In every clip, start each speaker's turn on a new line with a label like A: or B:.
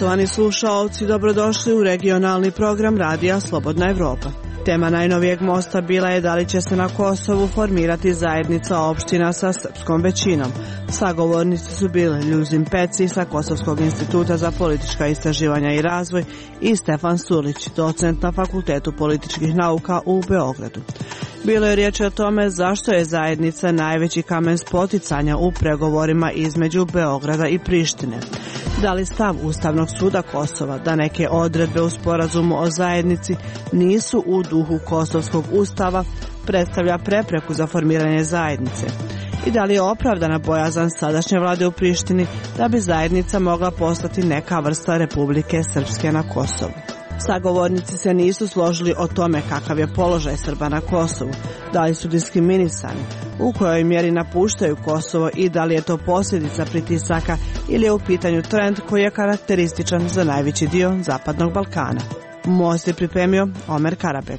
A: Poštovani slušaoci, dobrodošli u regionalni program Radija Slobodna Evropa. Tema najnovijeg mosta bila je da li će se na Kosovu formirati zajednica opština sa srpskom većinom. Sagovornici su bili Ljuzin Peci sa Kosovskog instituta za politička istraživanja i razvoj i Stefan Surlić, docent na Fakultetu političkih nauka u Beogradu. Bilo je riječ o tome zašto je zajednica najveći kamen spoticanja u pregovorima između Beograda i Prištine. Da li stav Ustavnog suda Kosova da neke odredbe u sporazumu o zajednici nisu u duhu Kosovskog ustava predstavlja prepreku za formiranje zajednice? I da li je opravdana bojazan sadašnje vlade u Prištini da bi zajednica mogla postati neka vrsta Republike Srpske na Kosovu? Sagovornici se nisu složili o tome kakav je položaj Srba na Kosovu, da li su diskriminisani, u kojoj mjeri napuštaju Kosovo i da li je to posljedica pritisaka ili je u pitanju trend koji je karakterističan za najveći dio Zapadnog Balkana. Most je pripremio Omer Karabek.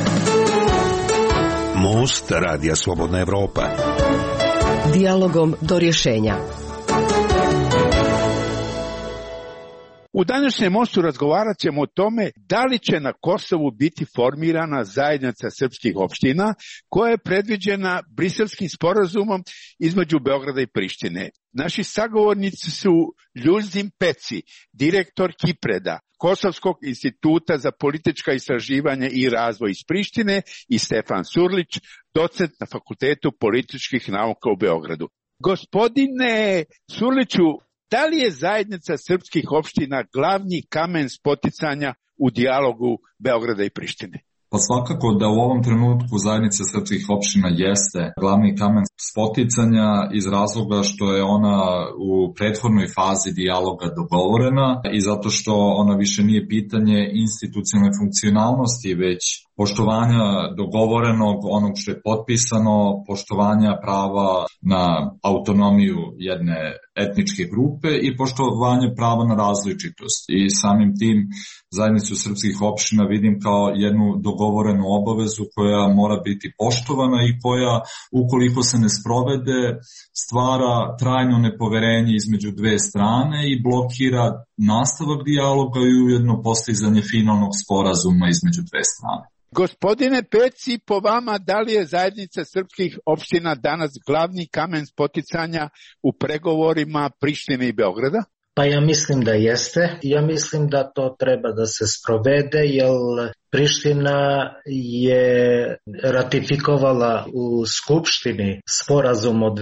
B: Most Radija Slobodna Evropa.
C: Dijalogom do rješenja.
D: U današnjem mostu razgovarat ćemo o tome da li će na Kosovu biti formirana zajednica srpskih opština koja je predviđena Briselskim sporazumom između Beograda i Prištine. Naši sagovornici su Ljuzin Peci, direktor Kipreda, Kosovskog instituta za politička istraživanja i razvoj iz Prištine, i Stefan Surlić, docent na Fakultetu političkih nauka u Beogradu. Gospodine Surliću, da li je zajednica srpskih opština glavni kamen spoticanja u dijalogu Beograda i Prištine?
E: Pa svakako da u ovom trenutku zajednica srpskih opština jeste glavni kamen spoticanja iz razloga što je ona u prethodnoj fazi dijaloga dogovorena i zato što ona više nije pitanje institucionalne funkcionalnosti, već poštovanja dogovorenog, onog što je potpisano, poštovanja prava na autonomiju jedne etničke grupe i poštovanje prava na različitost. I samim tim zajednicu srpskih opština vidim kao jednu dogovorenu obavezu koja mora biti poštovana i koja, ukoliko se ne sprovede, stvara trajno nepoverenje između dve strane i blokira nastavak dijaloga i ujedno postizanje finalnog sporazuma između dve strane.
D: Gospodine Peci, po vama, da li je zajednica srpskih opština danas glavni kamen spoticanja u pregovorima Prištine i Beograda?
F: Pa ja mislim da jeste. Ja mislim da to treba da se sprovede, jer Priština je ratifikovala u Skupštini sporazum od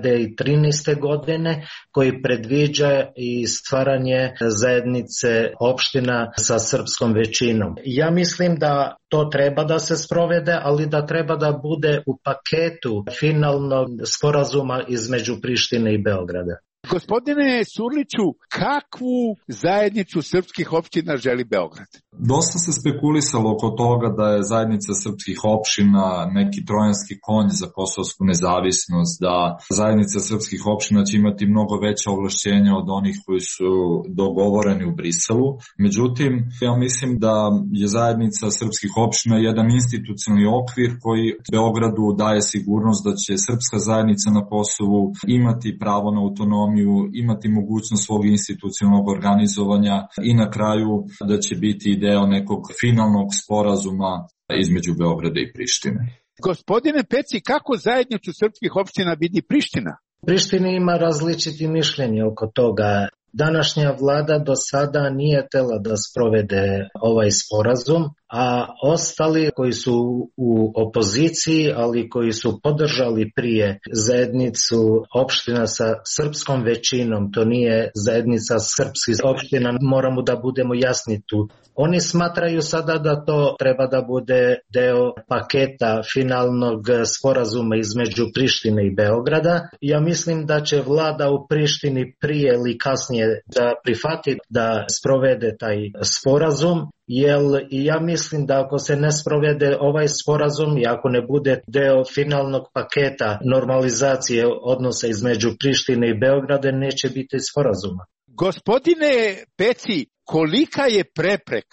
F: 2013. godine koji predviđa i stvaranje zajednice opština sa srpskom većinom. Ja mislim da to treba da se sprovede, ali da treba da bude u paketu finalnog sporazuma između Prištine i Beograda.
D: Gospodine Surliću, kakvu zajednicu srpskih opština želi Beograd?
E: Dosta se spekulisalo oko toga da je zajednica srpskih opština neki trojanski konj za kosovsku nezavisnost, da zajednica srpskih opština će imati mnogo veća ovlašćenja od onih koji su dogovoreni u Briselu. Međutim, ja mislim da je zajednica srpskih opština jedan institucionalni okvir koji Beogradu daje sigurnost da će srpska zajednica na Kosovu imati pravo na autonomiju, imati mogućnost svog institucionalnog organizovanja i na kraju da će biti deo nekog finalnog sporazuma između Beograda i Prištine.
D: Gospodine Peci, kako zajednicu srpskih opština vidi Priština?
F: Priština ima različiti mišljenje oko toga. Današnja vlada do sada nije htela da sprovede ovaj sporazum, a ostali koji su u opoziciji, ali koji su podržali prije zajednicu opština sa srpskom većinom, to nije zajednica srpskih opština, moramo da budemo jasni tu. Oni smatraju sada da to treba da bude deo paketa finalnog sporazuma između Prištine i Beograda. Ja mislim da će vlada u Prištini prije ili kasnije da prihvati da sprovede taj sporazum, jer ja mislim da ako se ne sprovede ovaj sporazum i ako ne bude deo finalnog paketa normalizacije odnosa između Prištine i Beograda, neće biti sporazuma.
D: Gospodine Peci, kolika je prepreka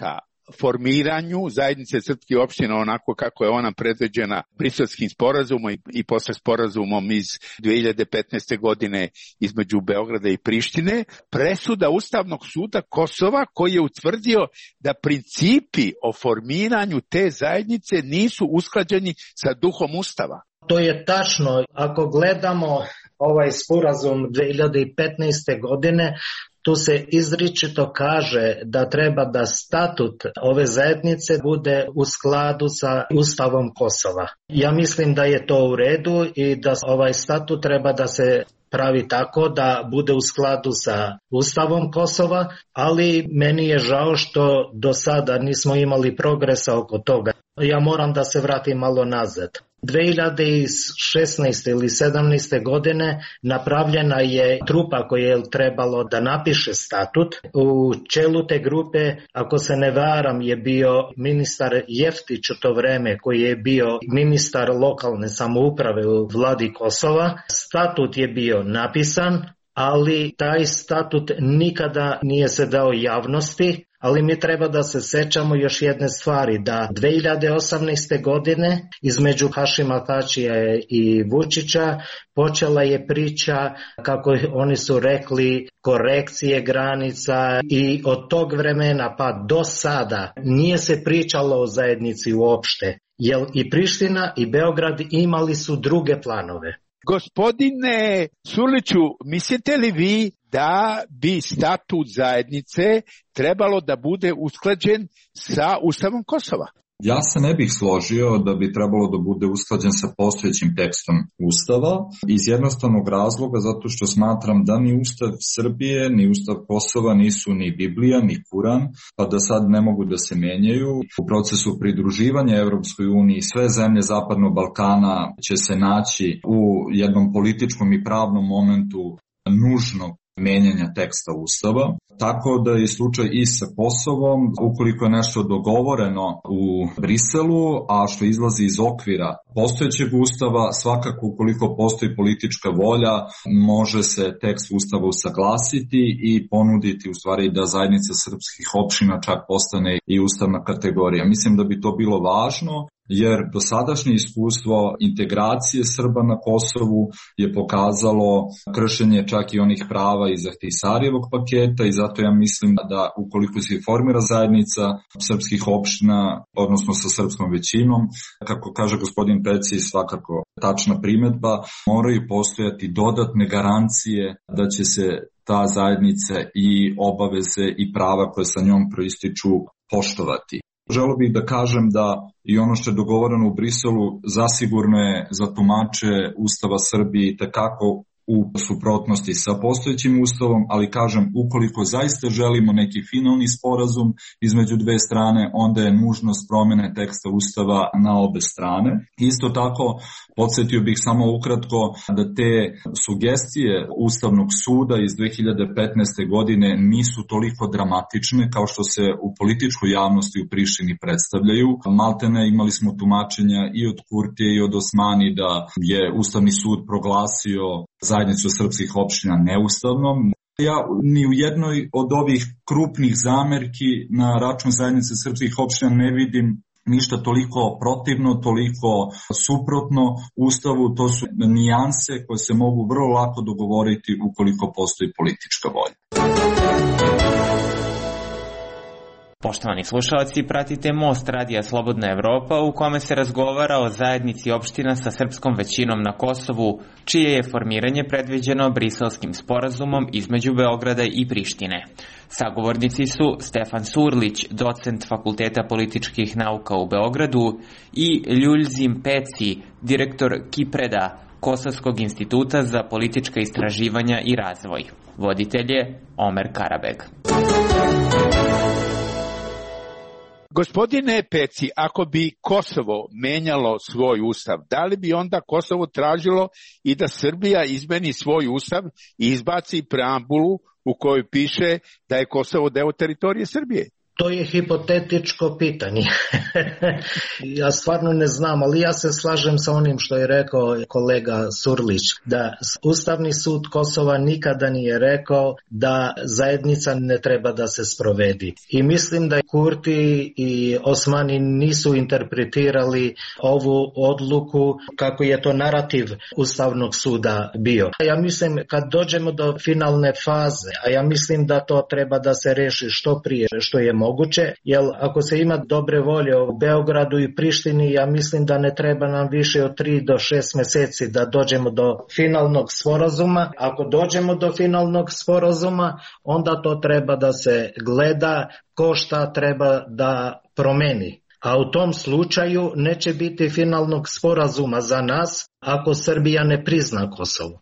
D: formiranju zajednice srpskih opština onako kako je ona predviđena Briselskim sporazumom i posle sporazumom iz 2015. godine između Beograda i Prištine, presuda Ustavnog suda Kosova koji je utvrdio da principi o formiranju te zajednice nisu usklađeni sa duhom Ustava.
F: To je tačno. Ako gledamo ovaj sporazum 2015. godine, tu se izričito kaže da treba da statut ove zajednice bude u skladu sa Ustavom Kosova. Ja mislim da je to u redu i da ovaj statut treba da se pravi tako da bude u skladu sa Ustavom Kosova, ali meni je žao što do sada nismo imali progresa oko toga. Ja moram da se vratim malo nazad. 2016. ili 2017. godine napravljena je trupa koja je trebalo da napiše statut. U čelu te grupe, ako se ne varam, je bio ministar Jeftić u to vreme, koji je bio ministar lokalne samouprave u vladi Kosova. Statut je bio napisan, ali taj statut nikada nije se dao javnosti. Ali mi treba da se sećamo još jedne stvari, da 2018. godine između Hašima Tačija i Vučića počela je priča, kako oni su rekli, korekcije granica i od tog vremena pa do sada nije se pričalo o zajednici uopšte, jer i Priština i Beograd imali su druge planove.
D: Gospodine Surliću, mislite li vi da bi statut zajednice trebalo da bude usklađen sa Ustavom Kosova?
E: Ja se ne bih složio da bi trebalo da bude usklađen sa postojećim tekstom Ustava iz jednostavnog razloga zato što smatram da ni Ustav Srbije ni Ustav Kosova nisu ni Biblija ni Kuran, pa da sad ne mogu da se menjaju. U procesu pridruživanja Evropskoj uniji sve zemlje Zapadnog Balkana će se naći u jednom političkom i pravnom momentu nužnog menjanja teksta Ustava, tako da je slučaj i sa Kosovom, ukoliko je nešto dogovoreno u Briselu, a što izlazi iz okvira postojećeg Ustava, svakako ukoliko postoji politička volja, može se tekst Ustava usaglasiti i ponuditi u stvari da zajednica srpskih opština čak postane i ustavna kategorija. Mislim da bi to bilo važno, jer dosadašnje iskustvo integracije Srba na Kosovu je pokazalo kršenje čak i onih prava iz Ahtisarijevog paketa i zato ja mislim da ukoliko se formira zajednica srpskih opština, odnosno sa srpskom većinom, kako kaže gospodin Peci, svakako tačna primedba, moraju postojati dodatne garancije da će se ta zajednica i obaveze i prava koje sa njom proističu poštovati. Želeo bih da kažem da i ono što je dogovoreno u Briselu zasigurno je za tumače Ustava Srbije tekako u suprotnosti sa postojećim ustavom, ali kažem, ukoliko zaista želimo neki finalni sporazum između dve strane, onda je nužnost promene teksta Ustava na obe strane. Isto tako, podsjetio bih samo ukratko da te sugestije Ustavnog suda iz 2015. godine nisu toliko dramatične kao što se u političkoj javnosti u Prištini predstavljaju. Maltene imali smo tumačenja i od Kurtije i od Osmani da je Ustavni sud proglasio zajednicu srpskih opština neustavnom. Ja ni u jednoj od ovih krupnih zamerki na račun zajednice srpskih opština ne vidim ništa toliko protivno, toliko suprotno Ustavu. To su nijanse koje se mogu vrlo lako dogovoriti ukoliko postoji politička volja.
G: Poštovani slušalci, pratite Most Radija Slobodna Evropa u kome se razgovara o zajednici opština sa srpskom većinom na Kosovu, čije je formiranje predviđeno Briselskim sporazumom između Beograda i Prištine. Sagovornici su Stefan Surlić, docent Fakulteta političkih nauka u Beogradu, i Ljuljzim Peci, direktor Kipreda, Kosovskog instituta za politička istraživanja i razvoj. Voditelj je Omer Karabeg.
D: Gospodine Peci, ako bi Kosovo menjalo svoj ustav, da li bi onda Kosovo tražilo i da Srbija izmeni svoj ustav i izbaci preambulu u kojoj piše da je Kosovo deo teritorije Srbije?
F: To je hipotetičko pitanje. Ja stvarno ne znam, ali ja se slažem sa onim što je rekao kolega Surlić, da Ustavni sud Kosova nikada nije rekao da zajednica ne treba da se sprovedi. I mislim da Kurti i Osmani nisu interpretirali ovu odluku kako je to narativ Ustavnog suda bio. Ja mislim kad dođemo do finalne faze, a ja mislim da to treba da se reši što prije, što je moguće, jer ako se ima dobre volje u Beogradu i Prištini, ja mislim da ne treba nam više od 3 do 6 meseci da dođemo do finalnog sporazuma. Ako dođemo do finalnog sporazuma, onda to treba da se gleda ko šta treba da promeni. A u tom slučaju neće biti finalnog sporazuma za nas ako Srbija ne prizna Kosovo.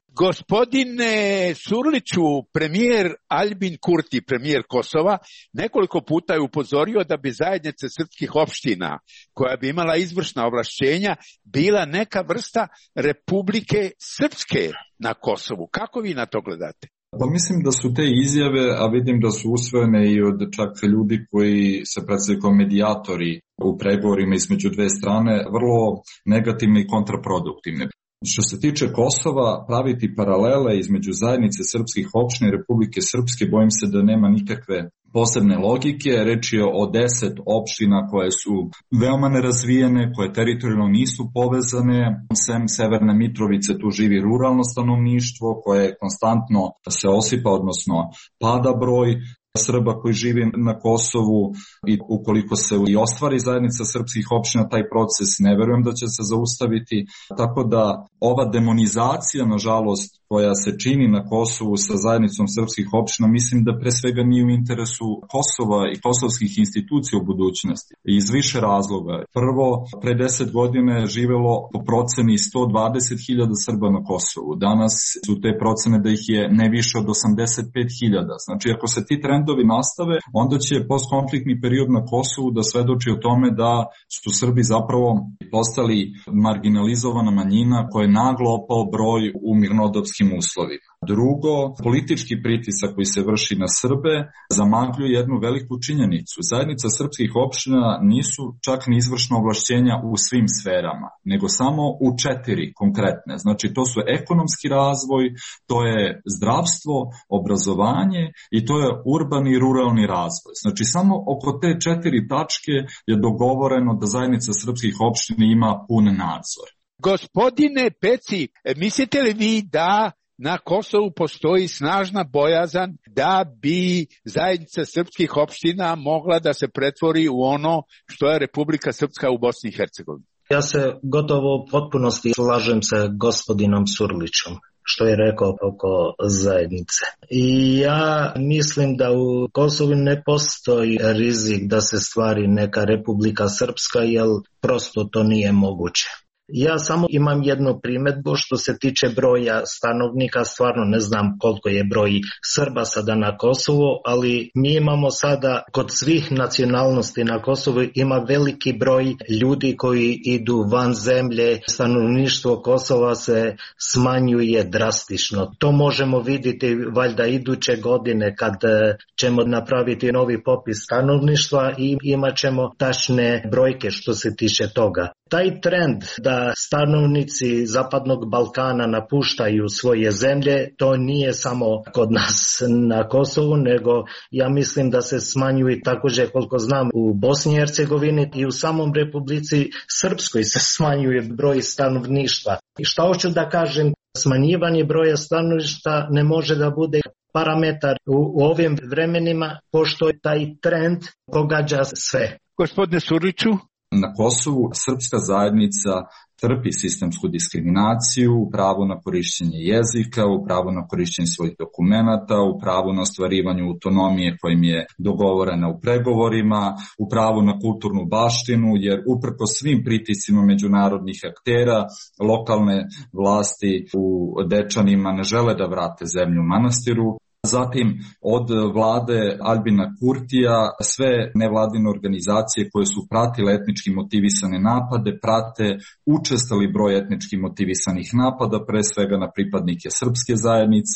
D: Gospodine Surliću, premijer Aljbin Kurti, premijer Kosova, nekoliko puta je upozorio da bi zajednica srpskih opština, koja bi imala izvršna ovlašćenja, bila neka vrsta Republike Srpske na Kosovu. Kako vi na to gledate?
E: Pa mislim da su te izjave, a vidim da su usvojene i od čak ljudi koji se predstavljaju kao medijatori u pregovorima između dve strane, vrlo negativne i kontraproduktivne. Što se tiče Kosova, praviti paralele između zajednice srpskih opština i Republike Srpske, bojim se da nema nikakve posebne logike. Reč je o 10 opština koje su veoma nerazvijene, koje teritorijalno nisu povezane. Sem Severne Mitrovice tu živi ruralno stanovništvo koje konstantno se osipa, odnosno pada broj Srba koji živi na Kosovu, i ukoliko se i ostvari zajednica srpskih opština, taj proces ne verujem da će se zaustaviti. Tako da ova demonizacija, nažalost, koja se čini na Kosovu sa zajednicom srpskih opština, mislim da pre svega nije u interesu Kosova i kosovskih institucija u budućnosti. Iz više razloga. Prvo, pre 10 godina je živelo po proceni 120.000 Srba na Kosovu. Danas su te procene da ih je ne više od 85.000. Znači, ako se ti trendovi nastave, onda će postkonfliktni period na Kosovu da svedoči o tome da su Srbi zapravo postali marginalizovana manjina koja je naglo opao broj u mirnodopskim uslovima. Drugo, politički pritisak koji se vrši na Srbe zamagljuje jednu veliku činjenicu. Zajednica srpskih opština nisu čak ni izvršna ovlašćenja u svim sferama, nego samo u 4 konkretne. Znači, to su ekonomski razvoj, to je zdravstvo, obrazovanje i to je urbani i ruralni razvoj. Znači, samo oko te 4 tačke je dogovoreno da zajednica srpskih opština ima pun nadzor.
D: Gospodine Peci, mislite li vi da na Kosovu postoji snažna bojazan da bi zajednica srpskih opština mogla da se pretvori u ono što je Republika Srpska u Bosni i Hercegovini?
F: Ja se gotovo u potpunosti slažem sa gospodinom Surlićom što je rekao oko zajednice. I ja mislim da u Kosovu ne postoji rizik da se stvari neka Republika Srpska, jer prosto to nije moguće. Ja samo imam jednu primjedbu što se tiče broja stanovnika, stvarno ne znam koliko je broj Srba sada na Kosovu, ali mi imamo sada kod svih nacionalnosti na Kosovu ima veliki broj ljudi koji idu van zemlje, stanovništvo Kosova se smanjuje drastično. To možemo vidjeti valjda iduće godine kad ćemo napraviti novi popis stanovništva i imat ćemo tačne brojke što se tiče toga. Taj trend da stanovnici Zapadnog Balkana napuštaju svoje zemlje, to nije samo kod nas na Kosovu, nego ja mislim da se smanjuje također koliko znam u Bosni i Hercegovini i u samom Republici Srpskoj se smanjuje broj stanovništva. I šta hoću da kažem, smanjivanje broja stanovništva ne može da bude parametar u ovim vremenima, pošto taj trend pogađa sve.
D: Gospodine Surliću?
E: Na Kosovu srpska zajednica trpi sistemsku diskriminaciju u pravu na korišćenje jezika, u pravu na korišćenje svojih dokumenata, u pravu na ostvarivanje autonomije kojim je dogovorena u pregovorima, u pravu na kulturnu baštinu, jer uprko svim pritiscima međunarodnih aktera, lokalne vlasti u Dečanima ne žele da vrate zemlju manastiru. Zatim od vlade Aljbina Kurtija sve nevladine organizacije koje su pratile etnički motivisane napade prate učestali broj etnički motivisanih napada, pre svega na pripadnike srpske zajednice, na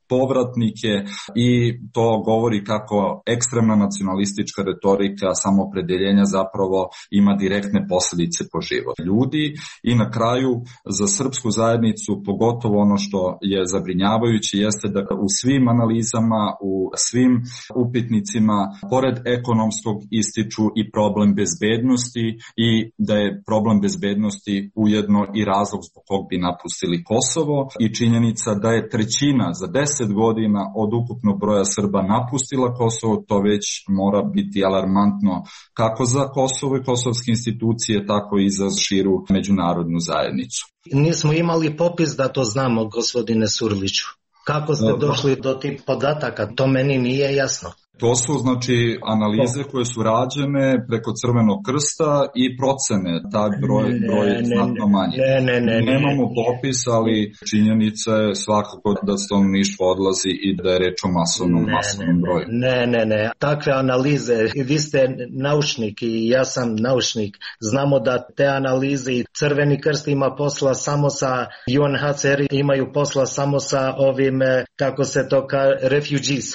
E: povratnike i to govori kako ekstremna nacionalistička retorika samoopredeljenja zapravo ima direktne posljedice po život ljudi. I na kraju za srpsku zajednicu pogotovo ono što je zabrinjavajuće jeste da u svim analizama, u svim upitnicima pored ekonomskog ističu i problem bezbednosti i da je problem bezbednosti ujedno i razlog zbog kog bi napustili Kosovo i činjenica da je trećina za 10 godina od ukupnog broja Srba napustila Kosovo, to već mora biti alarmantno kako za Kosovo i kosovske institucije, tako i za širu međunarodnu zajednicu.
F: Nismo imali popis da to znamo, gospodine Surliću. Kako ste došli do tih podataka? To meni nije jasno.
E: To su znači analize koje su rađene preko Crvenog krsta i procene, taj broj je znatno manji. Nemamo popis, ali činjenica je svakako da stanovništvo odlazi i da je reč o masovnom broju.
F: Ne. Takve analize, vi ste naučnik i ja sam naučnik, znamo da te analize i Crveni krst ima posla samo sa UNHCR, imaju posla samo sa ovim, kako se to kaže, refugees.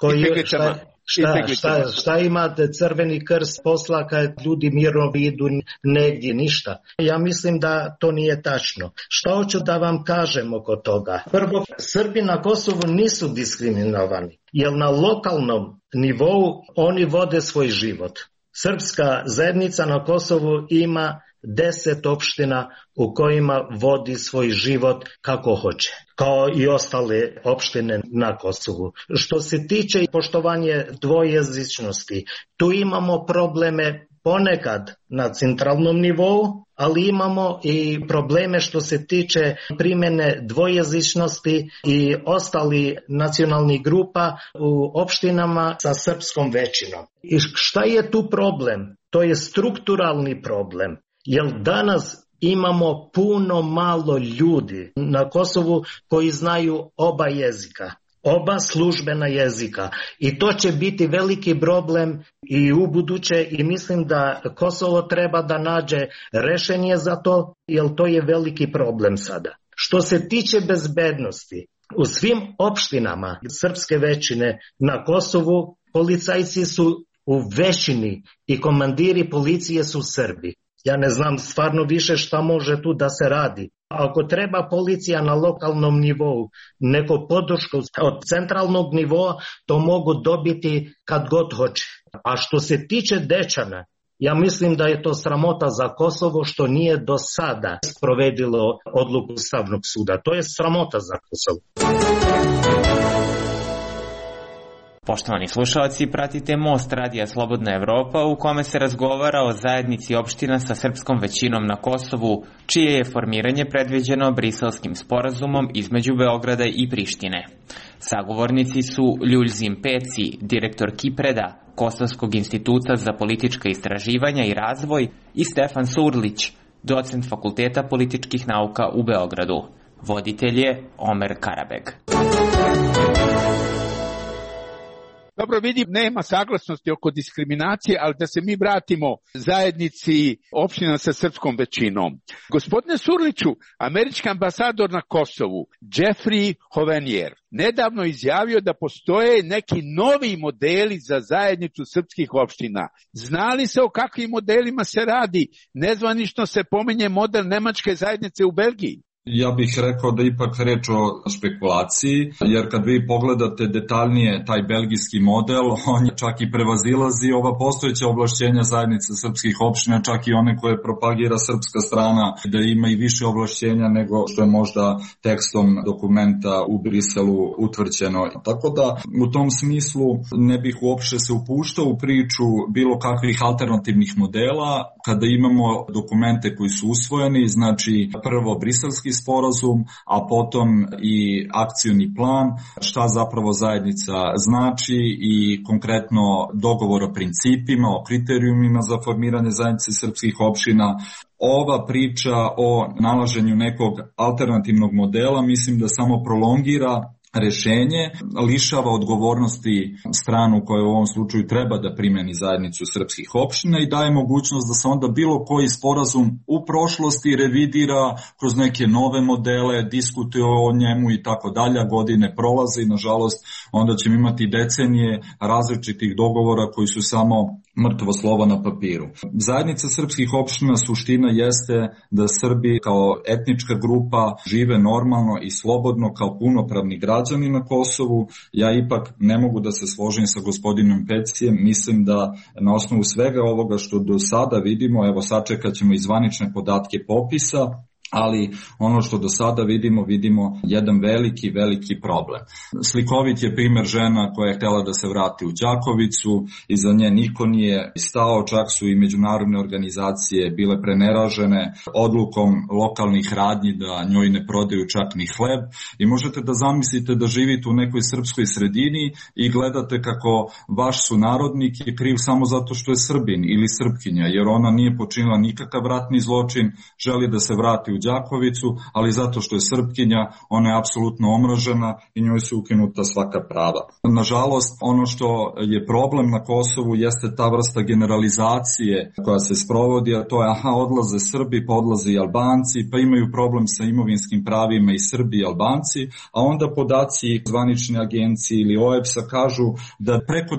F: Šta imate Crveni krst posla kad ljudi mirno idu negdje, ništa. Ja mislim da to nije tačno. Šta hoću da vam kažem oko toga? Prvo, Srbi na Kosovu nisu diskriminovani, jer na lokalnom nivou oni vode svoj život. Srpska zajednica na Kosovu ima 10 opština u kojima vodi svoj život kako hoće, kao i ostale opštine na Kosovu. Što se tiče poštovanja dvojezičnosti, tu imamo probleme ponekad na centralnom nivou, ali imamo i probleme što se tiče primjene dvojezičnosti i ostali nacionalnih grupa u opštinama sa srpskom većinom. I šta je tu problem? To je strukturalni problem. Jer danas imamo puno malo ljudi na Kosovu koji znaju oba jezika, oba službena jezika. I to će biti veliki problem i u buduće i mislim da Kosovo treba da nađe rešenje za to, jer to je veliki problem sada. Što se tiče bezbednosti, u svim opštinama srpske većine na Kosovu policajci su u većini i komandiri policije su Srbi. Ja ne znam stvarno više šta može tu da se radi. Ako treba policija na lokalnom nivou, neko podršku od centralnog nivoa, to mogu dobiti kad god hoće. A što se tiče Dečana, ja mislim da je to sramota za Kosovo što nije do sada sprovedilo odluku Ustavnog suda. To je sramota za Kosovo.
G: Poštovani slušalci, pratite Most Radija Slobodna Evropa u kome se razgovara o zajednici opština sa srpskom većinom na Kosovu, čije je formiranje predviđeno Briselskim sporazumom između Beograda i Prištine. Sagovornici su Ljuljzim Peci, direktor Kipreda, Kosovskog instituta za politička istraživanja i razvoj, i Stefan Surlić, docent Fakulteta političkih nauka u Beogradu. Voditelj je Omer Karabeg.
D: Dobro, vidim, nema saglasnosti oko diskriminacije, ali da se mi vratimo zajednici opština sa srpskom većinom. Gospodine Surliću, američki ambasador na Kosovu, Jeffrey Hovenier, nedavno izjavio da postoje neki novi modeli za zajednicu srpskih opština. Zna li se o kakvim modelima se radi? Nezvanično se pominje model nemačke zajednice u Belgiji.
E: Ja bih rekao da ipak reč o špekulaciji, jer kad vi pogledate detaljnije taj belgijski model, on je čak i prevazilazi ova postojeća ovlašćenja zajednice srpskih opština, čak i one koje propagira srpska strana, da ima i više ovlašćenja nego što je možda tekstom dokumenta u Briselu utvrđeno. Tako da u tom smislu ne bih uopšte se upuštao u priču bilo kakvih alternativnih modela, kada imamo dokumente koji su usvojeni, znači prvo Briselski sporazum, a potom i akcioni plan, šta zapravo zajednica znači i konkretno dogovor o principima, o kriterijumima za formiranje zajednice srpskih opština. Ova priča o nalaženju nekog alternativnog modela mislim da samo prolongira rešenje, lišava odgovornosti stranu koja u ovom slučaju treba da primeni zajednicu srpskih opština i daje mogućnost da se onda bilo koji sporazum u prošlosti revidira kroz neke nove modele, diskutuje o njemu i tako dalje, godine prolaze i nažalost onda ćemo imati decenije različitih dogovora koji su samo mrtvo slovo na papiru. Zajednica srpskih opština suština jeste da Srbi kao etnička grupa žive normalno i slobodno kao punopravni građani na Kosovu. Ja ipak ne mogu da se složim sa gospodinom Pecijem, mislim da na osnovu svega ovoga što do sada vidimo, evo sačekat ćemo i zvanične podatke popisa, ali ono što do sada vidimo jedan veliki problem. Slikovit je primer žena koja je htjela da se vrati u Đakovicu i za nje niko nije stao, čak su i međunarodne organizacije bile preneražene odlukom lokalnih radnji da njoj ne prodaju čak ni hleb i možete da zamislite da živite u nekoj srpskoj sredini i gledate kako vaš sunarodnik je kriv samo zato što je Srbin ili Srpkinja, jer ona nije počinila nikakav ratni zločin, želi da se vrati u Đakovicu, ali zato što je Srpkinja, ona je apsolutno omražena i njoj su ukinuta svaka prava. Nažalost, ono što je problem na Kosovu jeste ta vrsta generalizacije koja se sprovodi, a to je odlaze Srbi, pa odlaze i Albanci, pa imaju problem sa imovinskim pravima i Srbi i Albanci, a onda podaci zvanične agencije ili OEBS-a kažu da preko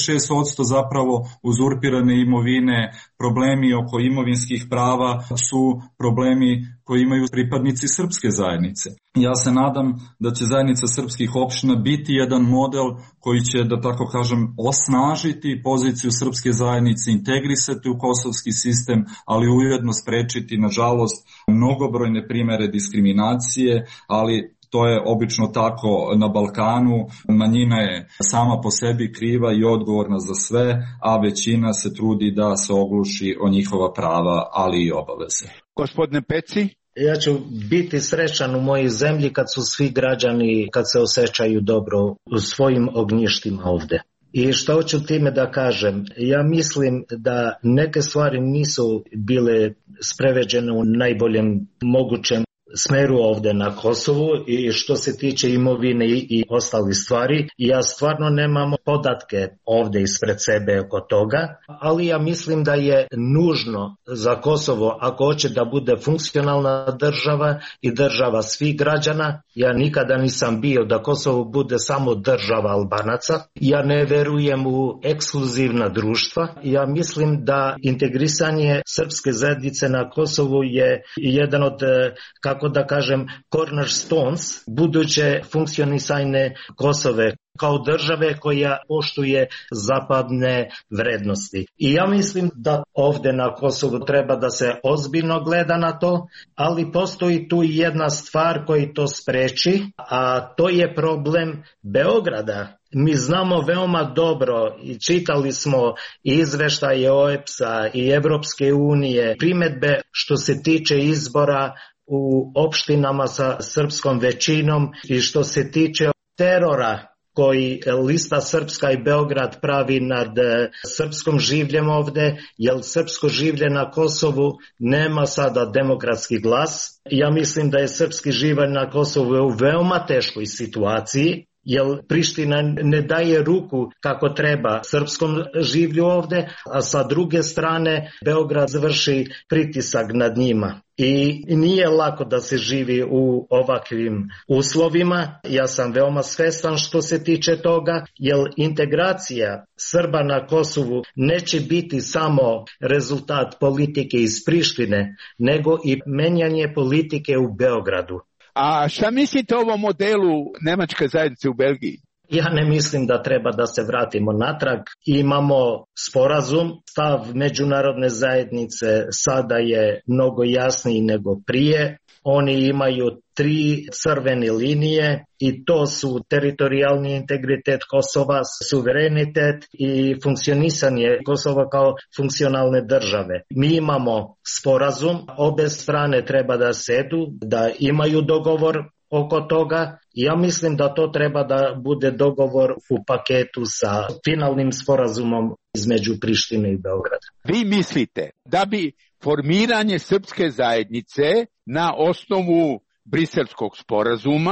E: 96% zapravo uzurpirane imovine, problemi oko imovinskih prava su problemi koji imaju pripadnici srpske zajednice. Ja se nadam da će zajednica srpskih opština biti jedan model koji će, da tako kažem, osnažiti poziciju srpske zajednice, integrisati u kosovski sistem, ali ujedno sprečiti, nažalost, mnogobrojne primere diskriminacije, ali to je obično tako na Balkanu, manjina je sama po sebi kriva i odgovorna za sve, a većina se trudi da se ogluši o njihova prava, ali i obaveze.
D: Gospodine Peci?
F: Ja ću biti srećan u mojoj zemlji kad su svi građani, kad se osjećaju dobro u svojim ognjištima ovde. I što hoću time da kažem, ja mislim da neke stvari nisu bile spreveđene u najboljem mogućem smeru ovde na Kosovu i što se tiče imovine i ostalih stvari. Ja stvarno nemam podatke ovde ispred sebe oko toga, ali ja mislim da je nužno za Kosovo, ako hoće da bude funkcionalna država i država svih građana. Ja nikada nisam bio da Kosovo bude samo država Albanaca. Ja ne verujem u ekskluzivna društva. Ja mislim da integrisanje srpske zajednice na Kosovu je jedan od, kako da kažem, cornerstones buduće funkcionisanje Kosove kao države koja poštuje zapadne vrednosti. I ja mislim da ovde na Kosovu treba da se ozbiljno gleda na to, ali postoji tu jedna stvar koja to spreči, a to je problem Beograda. Mi znamo veoma dobro i čitali smo izveštaje OEBS-a i Evropske unije, primedbe što se tiče izbora u opštinama sa srpskom većinom i što se tiče terora koji lista Srpska i Beograd pravi nad srpskom življem ovde, jer srpsko življe na Kosovu nema sada demokratski glas. Ja mislim da je srpski življe na Kosovu u veoma teškoj situaciji, jer Priština ne daje ruku kako treba srpskom življu ovde, a sa druge strane Beograd vrši pritisak nad njima. I nije lako da se živi u ovakvim uslovima. Ja sam veoma svestan što se tiče toga, jer integracija Srba na Kosovu neće biti samo rezultat politike iz Prištine, nego i menjanje politike u Beogradu.
D: A šta mislite o ovom modelu nemačke zajednice u Belgiji?
F: Ja ne mislim da treba da se vratimo natrag. Imamo sporazum, stav međunarodne zajednice sada je mnogo jasniji nego prije. Oni imaju 3 crvene linije i to su teritorijalni integritet Kosova, suverenitet i funkcionisanje Kosova kao funkcionalne države. Mi imamo sporazum, obe strane treba da sedu, da imaju dogovor oko toga. Ja mislim da to treba da bude dogovor u paketu sa finalnim sporazumom između Prištine i Beograda.
D: Vi mislite da bi formiranje srpske zajednice na osnovu Briselskog sporazuma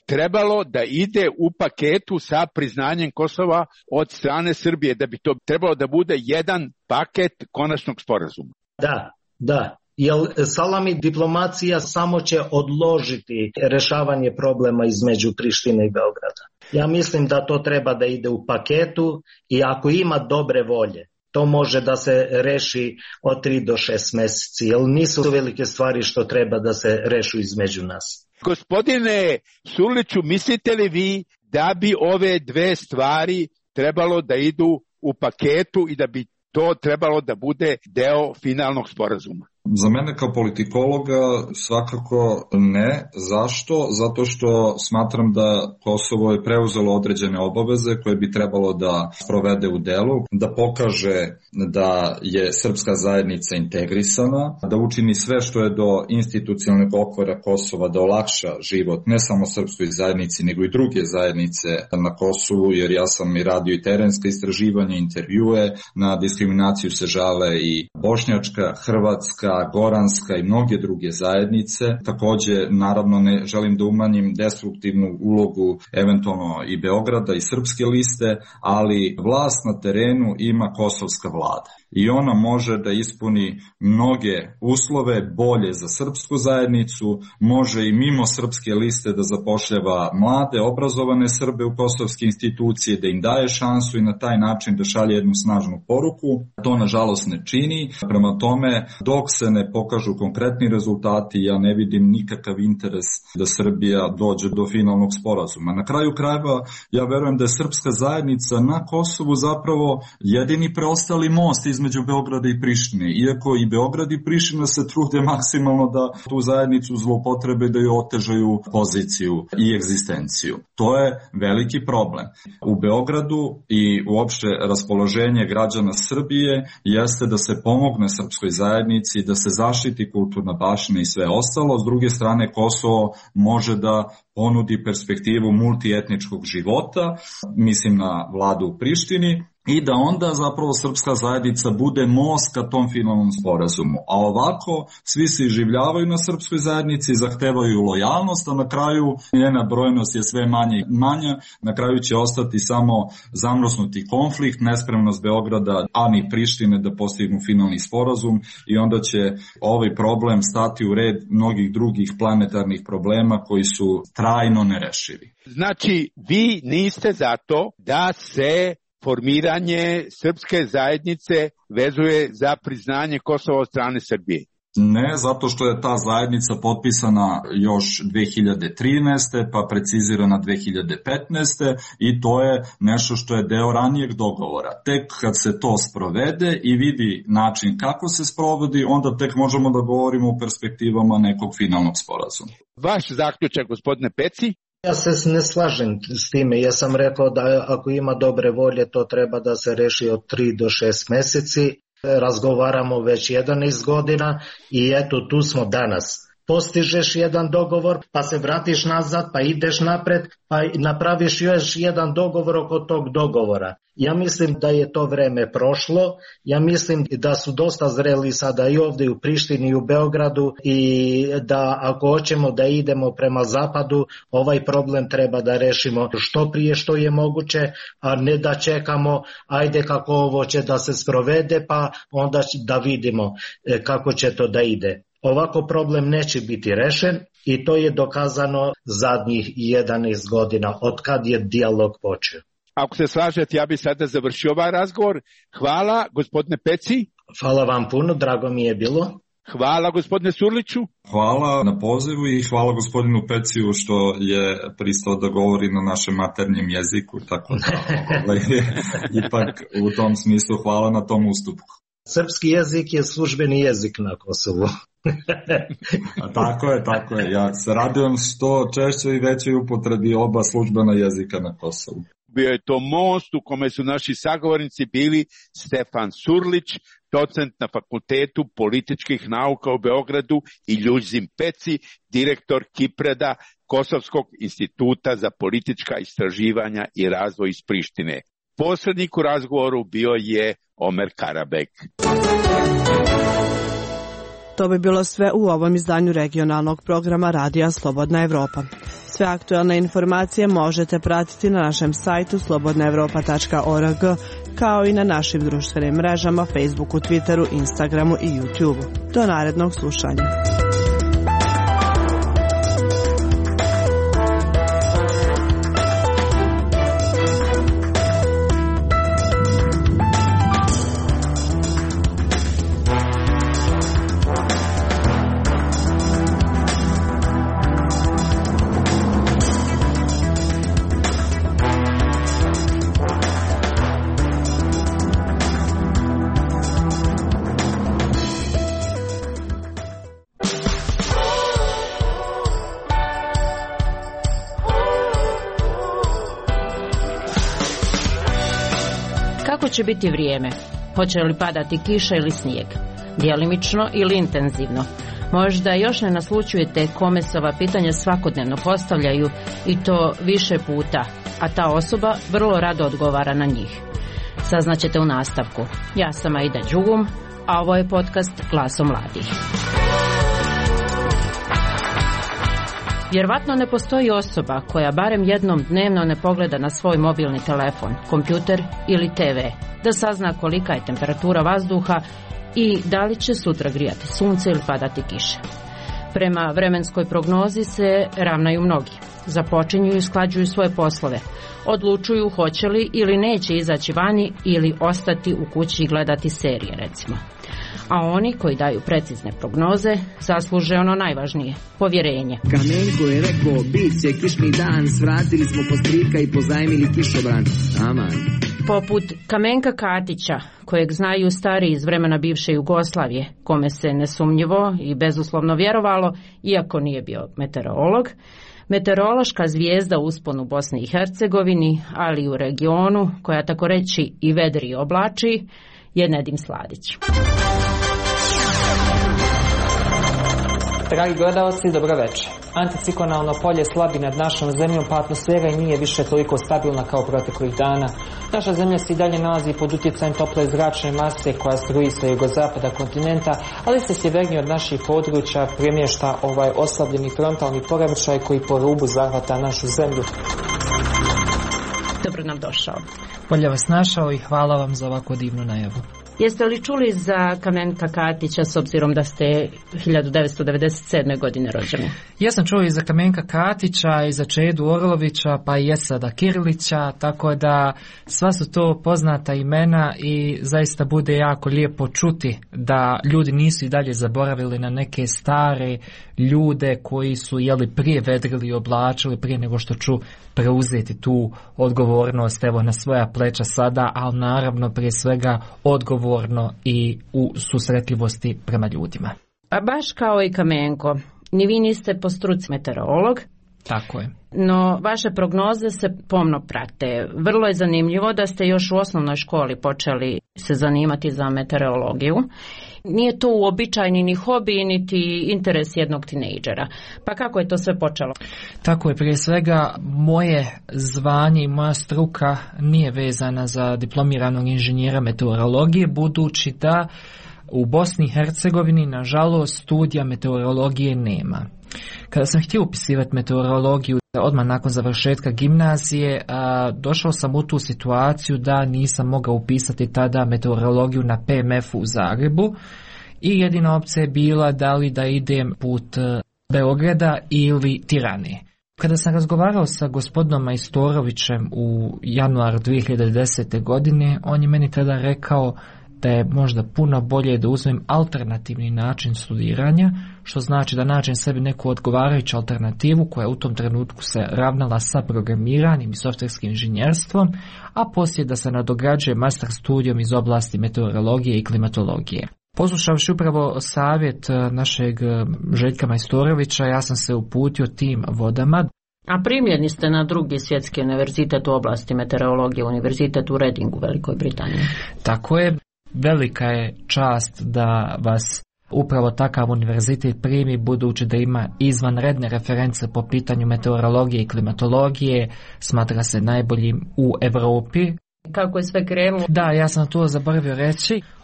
D: trebalo da ide u paketu sa priznanjem Kosova od strane Srbije, da bi to trebalo da bude jedan paket konačnog sporazuma.
F: Da. Jer salami diplomacija samo će odložiti rešavanje problema između Prištine i Beograda. Ja mislim da to treba da ide u paketu i ako ima dobre volje, to može da se reši od 3 do 6 meseci, jer nisu velike stvari što treba da se rešu između nas.
D: Gospodine Surliću, mislite li vi da bi ove dve stvari trebalo da idu u paketu i da bi to trebalo da bude deo finalnog sporazuma?
E: Za mene kao politikologa svakako ne. Zašto? Zato što smatram da Kosovo je preuzelo određene obaveze koje bi trebalo da sprovede u delu, da pokaže da je srpska zajednica integrisana, da učini sve što je do institucionalnog okvira Kosova da olakša život ne samo srpskoj zajednici nego i druge zajednice na Kosovu, jer ja sam i radio i terenska istraživanja, intervjue, na diskriminaciju se žale i bošnjačka, hrvatska, goranska i mnoge druge zajednice. Takođe, naravno, ne želim da umanjim destruktivnu ulogu eventualno i Beograda i srpske liste, ali vlast na terenu ima kosovska vlada. I ona može da ispuni mnoge uslove bolje za srpsku zajednicu, može i mimo srpske liste da zapošljava mlade, obrazovane Srbe u kosovske institucije, da im daje šansu i na taj način da šalje jednu snažnu poruku. To nažalost ne čini. Prema tome, dok se ne pokažu konkretni rezultati, ja ne vidim nikakav interes da Srbija dođe do finalnog sporazuma. Na kraju krajeva, ja verujem da je srpska zajednica na Kosovu zapravo jedini preostali most između Beograda i Prištine, iako i Beograd i Priština se trude maksimalno da tu zajednicu zloupotrebe, da joj otežaju poziciju i egzistenciju. To je veliki problem. U Beogradu i uopšte raspoloženje građana Srbije jeste da se pomogne srpskoj zajednici, da se zaštiti kulturna baština i sve ostalo. S druge strane, Kosovo može da ponudi perspektivu multietničkog života, mislim na vladu u Prištini, i da onda zapravo srpska zajednica bude most ka tom finalnom sporazumu. A ovako svi se iživljavaju na srpskoj zajednici, zahtevaju lojalnost, a na kraju njena brojnost je sve manja, na kraju će ostati samo zamrznuti konflikt, nespremnost Beograda, a ni Prištine da postignu finalni sporazum, i onda će ovaj problem stati u red mnogih drugih planetarnih problema koji su trajno nerešivi.
D: Znači, vi niste za to da se formiranje srpske zajednice vezuje za priznanje Kosova od strane Srbije?
E: Ne, zato što je ta zajednica potpisana još 2013. pa precizirana 2015. i to je nešto što je deo ranijeg dogovora. Tek kad se to sprovede i vidi način kako se sprovodi, onda tek možemo da govorimo o perspektivama nekog finalnog sporazuma.
D: Vaš zaključak, gospodine Peci?
F: Ja se ne slažem s time. Ja sam rekao da ako ima dobre volje, to treba da se reši od 3 do 6 meseci. Razgovaramo već 11 godina i eto tu smo danas. Postižeš jedan dogovor, pa se vratiš nazad, pa ideš napred, pa napraviš još jedan dogovor oko tog dogovora. Ja mislim da je to vreme prošlo, ja mislim da su dosta zreli sada i ovdje u Prištini i u Beogradu i da ako hoćemo da idemo prema zapadu, ovaj problem treba da rešimo što prije što je moguće, a ne da čekamo, ajde kako ovo će da se sprovede, pa onda da vidimo kako će to da ide. Ovako problem neće biti rešen i to je dokazano zadnjih 11 godina od kad je dijalog počeo.
D: Ako se slažete, ja bih sada završio ovaj razgovor. Hvala, gospodine Peci.
F: Hvala vam puno, drago mi je bilo.
D: Hvala, gospodine Surliću.
E: Hvala na pozivu i hvala gospodinu Peciju što je pristao da govori na našem maternjem jeziku, tako da ipak u tom smislu hvala na tom ustupku.
F: Srpski jezik je službeni jezik na Kosovu.
E: Tako je. Ja se radujem što češće i većoj upotrebi oba službena jezika na Kosovu.
D: Bio je to most u kome su naši sagovornici bili Stefan Surlić, docent na Fakultetu političkih nauka u Beogradu, i Ljuzim Peci, direktor Kipreda, Kosovskog instituta za politička istraživanja i razvoj iz Prištine. Posrednik u razgovoru bio je Omer Karabek.
A: To bi bilo sve u ovom izdanju regionalnog programa Radija Slobodna Evropa. Sve aktualne informacije možete pratiti na našem sajtu slobodnaevropa.org, kao i na našim društvenim mrežama Facebooku, Twitteru, Instagramu i YouTubeu. Do narednog slušanja.
H: Kako će biti vrijeme? Hoće li padati kiša ili snijeg? Djelimično ili intenzivno? Možda još ne naslućujete kome se ova pitanja svakodnevno postavljaju i to više puta, a ta osoba vrlo rado odgovara na njih. Saznaćete u nastavku. Ja sam Aida Đugum, a ovo je podcast Glasom mladih. Vjerovatno ne postoji osoba koja barem jednom dnevno ne pogleda na svoj mobilni telefon, kompjuter ili TV, da sazna kolika je temperatura vazduha i da li će sutra grijati sunce ili padati kiša. Prema vremenskoj prognozi se ravnaju mnogi. Započinju i usklađuju svoje poslove. Odlučuju hoće li ili neće izaći vani ili ostati u kući i gledati serije, recimo. A oni koji daju precizne prognoze zasluže ono najvažnije, povjerenje.
I: Kamenko je rekao, bit će kišni dan, svratili smo postrika i pozajmili kišobran. Aman.
H: Poput Kamenka Katića, kojeg znaju stariji iz vremena bivše Jugoslavije, kome se nesumnjivo i bezuslovno vjerovalo, iako nije bio meteorolog, meteorološka zvijezda u usponu Bosni i Hercegovini, ali i u regionu, koja tako reći i vedri i oblači, je Nedim Sladić.
J: Dragi gledalci, dobro večer. Anticiklonalno polje slabi nad našom zemljom, pa atmosfera i nije više toliko stabilna kao proteklih dana. Naša zemlja se i dalje nalazi pod utjecajem tople zračne mase koja struji sa jugozapada kontinenta, ali se sjevernije od naših područja premješta ovaj oslabljeni frontalni poremećaj koji po rubu zahvata našu zemlju.
H: Dobro nam došao.
J: Bolje vas našao i hvala vam za ovako divnu najavu.
H: Jeste li čuli za Kamenka Katića s obzirom da ste 1997. godine rođeni?
J: Ja sam čuo i za Kamenka Katića i za Čedu Orlovića pa i Esada Kirilića, tako da sva su to poznata imena i zaista bude jako lijepo čuti da ljudi nisu i dalje zaboravili na neke stare ljude koji su prije vedrili i oblačili prije nego što ću preuzeti tu odgovornost evo na svoja pleća sada, ali naravno prije svega odgovorno i u susretljivosti prema ljudima.
H: A baš kao i Kamenko, ni vi niste po struci meteorolog.
J: Tako je.
H: No, vaše prognoze se pomno prate. Vrlo je zanimljivo da ste još u osnovnoj školi počeli se zanimati za meteorologiju. Nije to uobičajeni ni hobi, niti interes jednog tinejdžera. Pa kako je to sve počelo?
J: Tako je, prije svega moje zvanje i moja struka nije vezana za diplomiranog inženjera meteorologije, budući da u Bosni i Hercegovini, nažalost, studija meteorologije nema. Kada sam htio upisivati meteorologiju odmah nakon završetka gimnazije, došao sam u tu situaciju da nisam mogao upisati tada meteorologiju na PMF-u u Zagrebu i jedina opcija je bila da li da idem put Beograda ili Tirane. Kada sam razgovarao sa gospodinom Majstorovićem u januaru 2010. godine, on je meni tada rekao da je možda puno bolje da uzmem alternativni način studiranja, što znači da nađem sebi neku odgovarajuću alternativu koja u tom trenutku se ravnala sa programiranjem i softverskim inženjerstvom, a poslije da se nadograđuje master studijom iz oblasti meteorologije i klimatologije. Poslušavši upravo savjet našeg Željka Majstorovića, ja sam se uputio tim vodama.
H: A primljeni ste na drugi svjetski univerzitet u oblasti meteorologije, univerzitet u Readingu u Velikoj Britaniji.
J: Tako je. Velika je čast da vas upravo takav univerzitet primi, budući da ima izvanredne reference po pitanju meteorologije i klimatologije, smatra se najboljim u Europi.
H: Kako je sve krenulo?
J: Da, ja sam to zaboravio reći.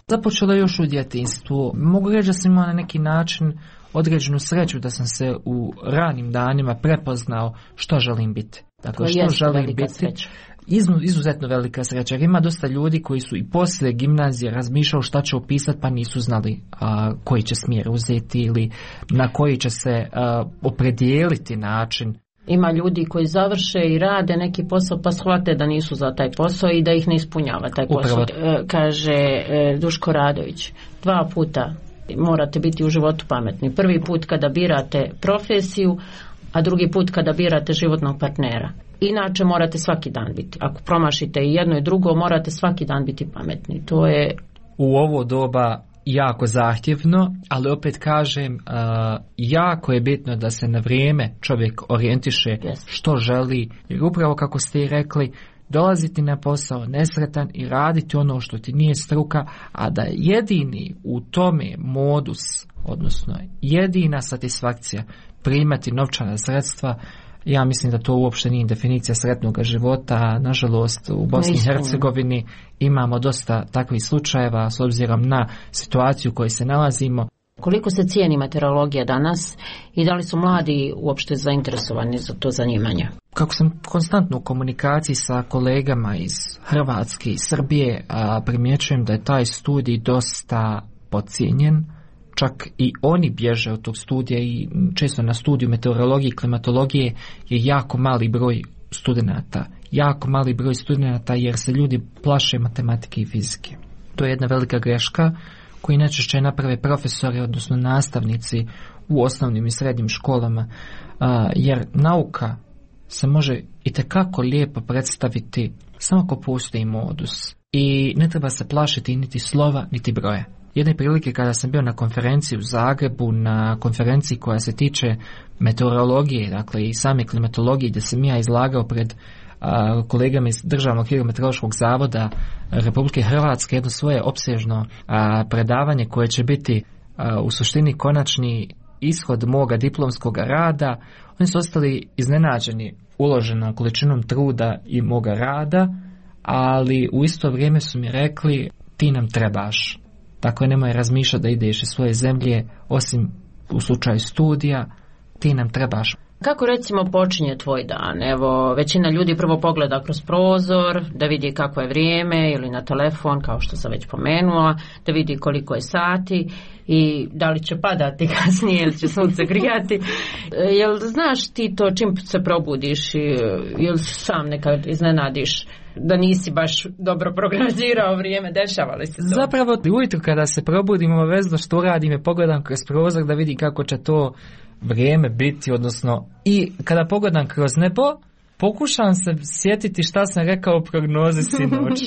J: Započelo još u djetinjstvu. Mogu reći da sam imao na neki način određenu sreću da sam se u ranim danima prepoznao što želim biti. Dakle, što želim biti. Izuzetno velika sreća. Ima dosta ljudi koji su i poslije gimnazije razmišljali šta će upisati pa nisu znali koji će smjer uzeti ili na koji će se opredijeliti način.
H: Ima ljudi koji završe i rade neki posao pa shvate da nisu za taj posao i da ih ne ispunjava taj posao. Kaže Duško Radović, 2 puta morate biti u životu pametni. Prvi put kada birate profesiju, a drugi put kada birate životnog partnera. Inače morate svaki dan biti. Ako promašite i jedno i drugo, morate svaki dan biti pametni. To je
J: u ovo doba jako zahtjevno, ali opet kažem, jako je bitno da se na vrijeme čovjek orijentiše što želi, jer upravo kako ste i rekli, dolaziti na posao nesretan i raditi ono što ti nije struka, a da jedini u tome modus, odnosno jedina satisfakcija primati novčana sredstva, ja mislim da to uopšte nije definicija sretnog života. Nažalost, u Bosni i Hercegovini imamo dosta takvih slučajeva s obzirom na situaciju u kojoj se nalazimo.
H: Koliko se cijeni meteorologija danas i da li su mladi uopšte zainteresovani za to zanimanje?
J: Kako sam konstantno u komunikaciji sa kolegama iz Hrvatske i Srbije, primjećujem da je taj studij dosta podcijenjen. Čak i oni bježe od tog studija i često na studiju meteorologije i klimatologije je jako mali broj studenata. Jako mali broj studenata jer se ljudi plaše matematike i fizike. To je jedna velika greška koju najčešće naprave profesori, odnosno nastavnici u osnovnim i srednjim školama, jer nauka se može itekako lijepo predstaviti samo ako postoji modus. I ne treba se plašiti niti slova, niti broja. Jedne prilike kada sam bio na konferenciji u Zagrebu, na konferenciji koja se tiče meteorologije, dakle i same klimatologije, gdje sam ja izlagao pred kolegama iz Državnog hidrometeorološkog zavoda Republike Hrvatske jedno svoje opsežno predavanje koje će biti u suštini konačni ishod moga diplomskog rada. Oni su ostali iznenađeni uloženom količinom truda i moga rada, ali u isto vrijeme su mi rekli ti nam trebaš. Tako je, nemoj razmišljati da ideš iz svoje zemlje, osim u slučaju studija, ti nam trebaš.
H: Kako recimo počinje tvoj dan? Evo, većina ljudi prvo pogleda kroz prozor, da vidi kako je vrijeme, ili na telefon, kao što sam već pomenula, da vidi koliko je sati i da li će padati kasnije ili će sunce grijati. Jel znaš ti to čim se probudiš, jel sam nekad iznenadiš da nisi baš dobro programirao vrijeme, dešava li se to?
J: Zapravo, ujutro kada se probudim, obavezno što radim je pogledam kroz prozor da vidi kako će to vrijeme biti, odnosno i kada pogledam kroz nebo, pokušam se sjetiti šta sam rekao u prognozi sinoć.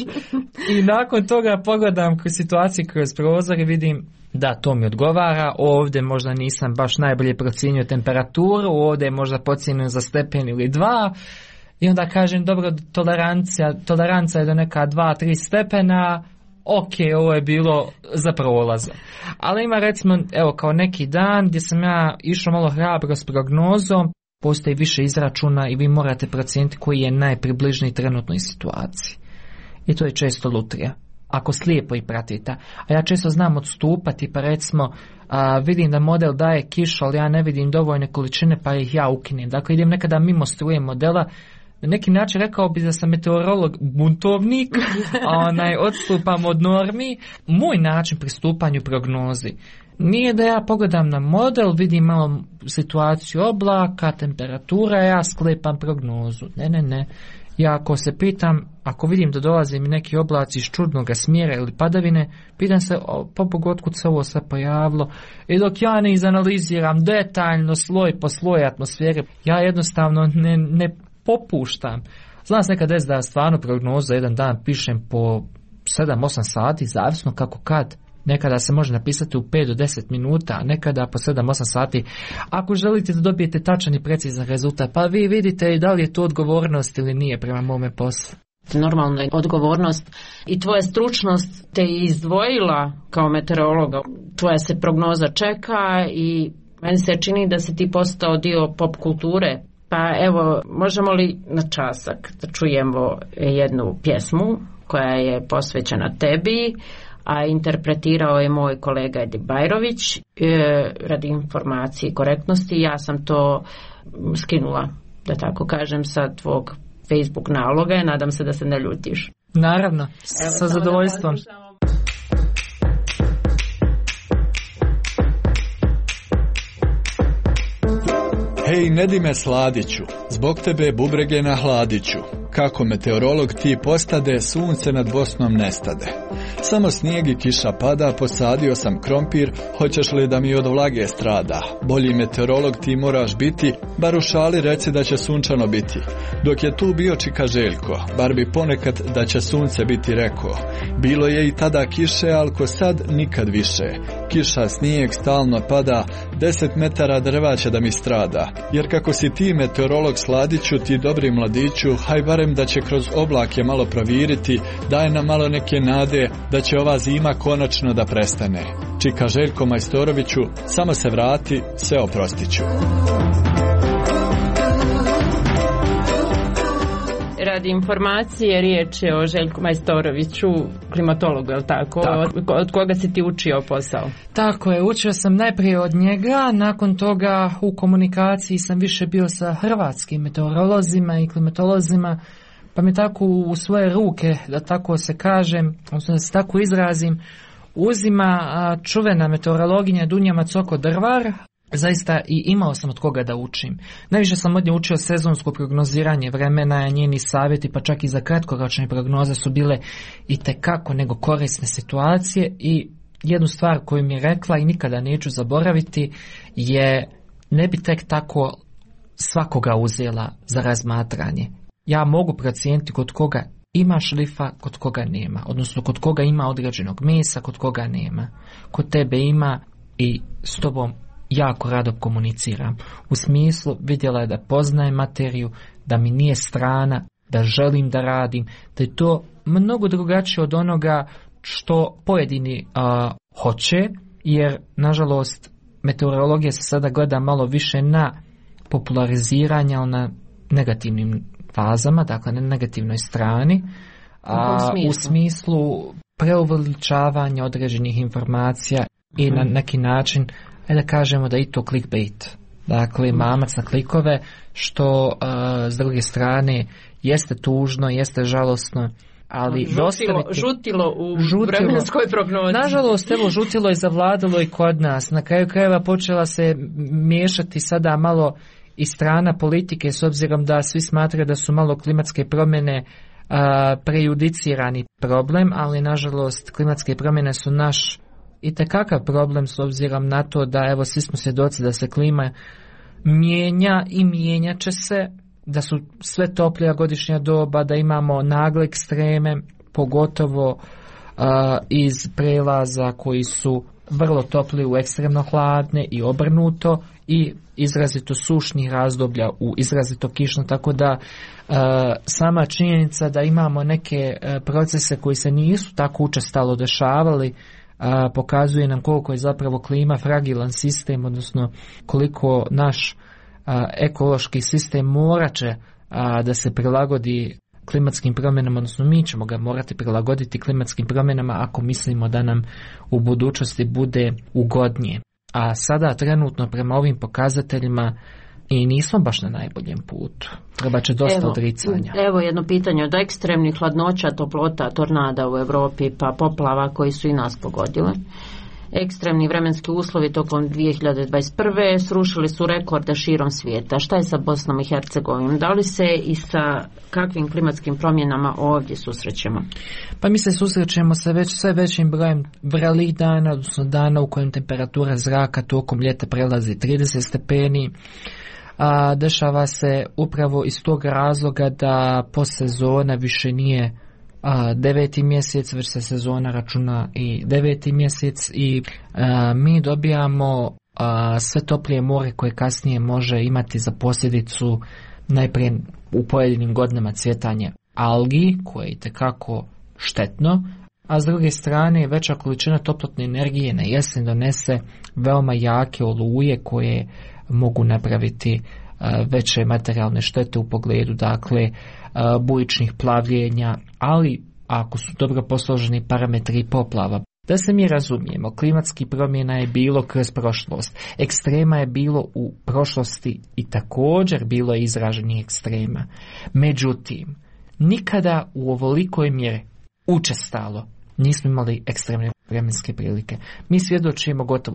J: I nakon toga pogledam kroz situaciju kroz prozor i vidim da to mi odgovara, ovdje možda nisam baš najbolje procijenio temperaturu, ovdje je možda podcijenio za stepen ili 2. I onda kažem, dobro, tolerancija je do neka 2-3 stepena, ok, ovo je bilo za prolaza. Ali ima recimo, evo kao neki dan gdje sam ja išao malo hrabro s prognozom, postoji više izračuna i vi morate procijeniti koji je najpribližniji trenutnoj situaciji. I to je često lutrija, ako slijepo i pratite. A ja često znam odstupati, pa recimo vidim da model daje kišu, ali ja ne vidim dovoljne količine, pa ih ja ukinem. Dakle, idem nekada mimo struje modela. Na neki način rekao bi da sam meteorolog buntovnik, a odstupam od normi. Moj način pristupanju prognozi nije da ja pogledam na model, vidim malo situaciju oblaka, temperatura, ja sklepam prognozu. Ne. Ja ako se pitam, ako vidim da dolaze mi neki oblaci iz čudnog smjera ili padavine, pitam se otkud se ovo sve pojavilo. I dok ja ne izanaliziram detaljno sloj po sloj atmosfere, ja jednostavno ne popuštam. Znam se nekad da stvarno prognozu za jedan dan pišem po 7-8 sati, zavisno kako kad. Nekada se može napisati u 5 do 10 minuta, a nekada po 7-8 sati. Ako želite da dobijete tačan i precizan rezultat, pa vi vidite da li je to odgovornost ili nije prema mome poslu.
H: Normalno je odgovornost i tvoja stručnost te izdvojila kao meteorologa. Tvoja se prognoza čeka i meni se čini da si ti postao dio pop kulture. Pa evo, možemo li na časak da čujemo jednu pjesmu koja je posvećena tebi, a interpretirao je moj kolega Edi Bajrović. Radi informacije i korektnosti, ja sam to skinula, da tako kažem, sa tvog Facebook naloga i nadam se da se ne ljutiš.
J: Naravno, sa zadovoljstvom.
K: Hej, Nedime Sladiću, zbog tebe bubrege na hladiću. Kako meteorolog ti postade, sunce nad Bosnom nestade. Samo snijeg i kiša pada, posadio sam krompir, hoćeš li da mi od vlage strada? Bolji meteorolog ti moraš biti, bar u šali reci da će sunčano biti. Dok je tu bio Čika Željko, bar bi ponekad da će sunce biti rekao. Bilo je i tada kiše, al ko sad nikad više. Kiša, snijeg stalno pada, 10 metara drva će da mi strada. Jer kako si ti meteorolog Sladiću, ti dobri mladiću, haj barem da će kroz oblake malo proviriti, daj nam malo neke nade da će ova zima konačno da prestane. Čika Željko Majstoroviću, samo se vrati, sve oprostiću.
H: Radi informacije, riječ je o Željku Majstoroviću, klimatologu, je li tako? Od koga si ti učio posao?
J: Tako je, učio sam najprije od njega, nakon toga u komunikaciji sam više bio sa hrvatskim meteorolozima i klimatolozima, pa mi tako u svoje ruke, da tako se kažem, odnosno da se tako izrazim, uzima čuvena meteorologinja Dunja Macoko-Drvar. Zaista i imao sam od koga da učim. Najviše sam od nje učio sezonsko prognoziranje vremena, njeni savjeti pa čak i za kratkoročne prognoze su bile i tekako nego korisne situacije i jednu stvar koju mi je rekla i nikada neću zaboraviti je ne bi tek tako svakoga uzela za razmatranje. Ja mogu procijeniti kod koga ima šlifa, kod koga nema. Odnosno kod koga ima određenog mesa, kod koga nema. Kod tebe ima i s tobom jako rado komuniciram. U smislu vidjela je da poznajem materiju, da mi nije strana, da želim da radim, da je to mnogo drugačije od onoga što pojedini hoće, jer nažalost meteorologija se sada gleda malo više na populariziranje, ali na negativnim fazama, dakle na negativnoj strani, u smislu preuveličavanja određenih informacija i na neki način da kažemo da i to clickbait, dakle mamac na klikove, što s druge strane jeste tužno, jeste žalosno, ali
H: žutilo u vremenskoj prognozi.
J: Nažalost, evo, žutilo je zavladalo i kod nas. Na kraju krajeva počela se miješati sada malo i strana politike, s obzirom da svi smatraju da su malo klimatske promjene prejudicirani problem, ali nažalost klimatske promjene su naš i tekakav problem s obzirom na to da evo svi smo svjedoci da se klima mijenja i mijenjat će se, da su sve toplija godišnja doba, da imamo nagle ekstreme, pogotovo iz prelaza koji su vrlo topli u ekstremno hladne i obrnuto i izrazito sušnih razdoblja u izrazito kišno, tako da sama činjenica da imamo neke procese koji se nisu tako učestalo dešavali pokazuje nam koliko je zapravo klima fragilan sistem, odnosno koliko naš ekološki sistem morat će da se prilagodi klimatskim promjenama, odnosno mi ćemo ga morati prilagoditi klimatskim promjenama ako mislimo da nam u budućnosti bude ugodnije. A sada trenutno prema ovim pokazateljima i nismo baš na najboljem putu. Treba će dosta odricanja.
H: Evo jedno pitanje od ekstremnih hladnoća, toplota, tornada u Europi pa poplava koji su i nas pogodile. Ekstremni vremenski uslovi tokom 2021. srušili su rekorde širom svijeta. Šta je sa Bosnom i Hercegovinom? Da li se i sa kakvim klimatskim promjenama ovdje susrećemo?
J: Pa mi se susrećemo sa sve većim brojem vrelih dana, odnosno dana u kojem temperatura zraka tokom ljeta prelazi 30 stepeni. Dešava se upravo iz tog razloga da postsezona više nije 9. mjesec, već se sezona računa i 9. mjesec i mi dobijamo sve toplije more koje kasnije može imati za posljedicu najprije u pojedinim godinama cvjetanje algi koje je itekako štetno, a s druge strane veća količina toplotne energije na jesen donese veoma jake oluje koje mogu napraviti veće materijalne štete u pogledu dakle bujičnih plavljenja, ali ako su dobro posloženi parametri poplava. Da se mi razumijemo, klimatskih promjena je bilo kroz prošlost. Ekstrema je bilo u prošlosti i također bilo je izraženih ekstrema. Međutim, nikada u ovolikoj mjeri učestalo nismo imali ekstremne vremenske prilike. Mi svjedočimo gotovo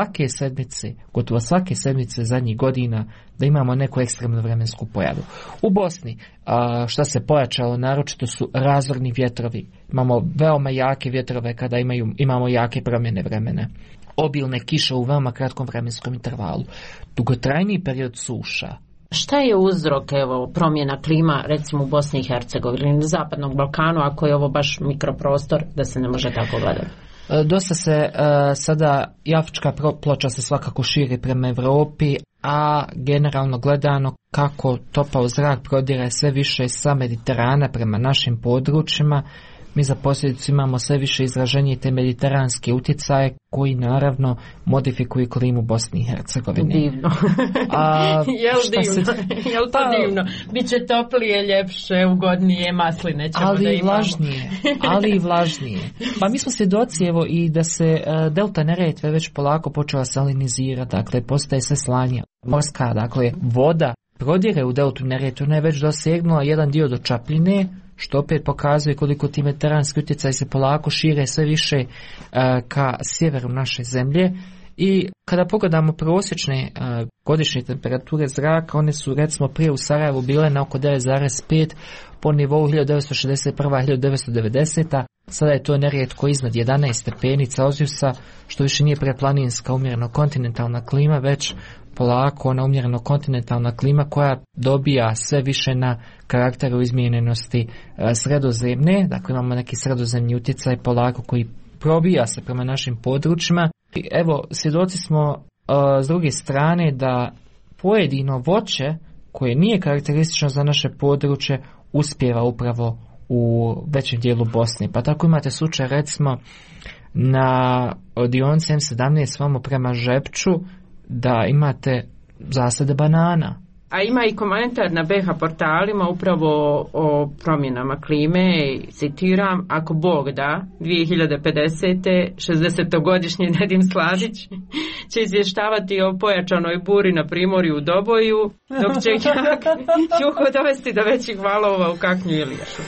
J: svake sedmice zadnjih godina da imamo neku ekstremnu vremensku pojavu. U Bosni, šta se pojačalo, naročito su razorni vjetrovi. Imamo veoma jake vjetrove kada imamo jake promjene vremena. Obilne kiše u veoma kratkom vremenskom intervalu. Dugotrajniji period suša.
H: Šta je uzrok promjena klima recimo u Bosni i Hercegovini, na Zapadnom Balkanu, ako je ovo baš mikroprostor da se ne može tako gledati?
J: Dosta se sada i afrička ploča se svakako širi prema Europi, a generalno gledano kako topao zrak prodire sve više sa Mediterana prema našim područjima, mi za posljedicu imamo sve više izraženije te mediteranske utjecaje koji naravno modifikuju klimu Bosni i Hercegovine.
H: Divno. Jel to divno? Biće toplije, ljepše, ugodnije, masline ćemo da imamo. Ali i vlažnije. Pa mi smo svjedoci i da se delta Neretve već polako počela salinizirati, dakle postaje sve slanja. Morska, dakle voda prodire u deltu Neretve, ona je već dosegnula jedan dio do Čapljine, što opet pokazuje koliko ti mediteranski utjecaj se polako šire sve više ka sjeveru naše zemlje. I kada pogledamo prosječne godišnje temperature zraka, one su recimo prije u Sarajevu bile na oko 9,5 po nivou 1961-1990. Sada je to nerijetko iznad 11 stepeni Celzijusa, što više nije preplaninska umjereno kontinentalna klima, već polako ona umjereno kontinentalna klima koja dobija sve više na karakteru izmijenjenosti sredozemne. Dakle, imamo neki sredozemni utjecaj polako koji probija se prema našim područjima. I evo, svjedoci smo s druge strane da pojedino voće koje nije karakteristično za naše područje uspijeva upravo u većem dijelu Bosne. Pa tako imate slučaj recimo na dionici M17 vamo prema Žepču da imate zasade banana. A ima i komentar na BH portalima upravo o promjenama klime, citiram, ako Bog da, 2050. 60-godišnji Nedim Sladić će izvještavati o pojačanoj buri na primorju u Doboju, dok će juho dovesti do većih valova u Kaknju i Liješu.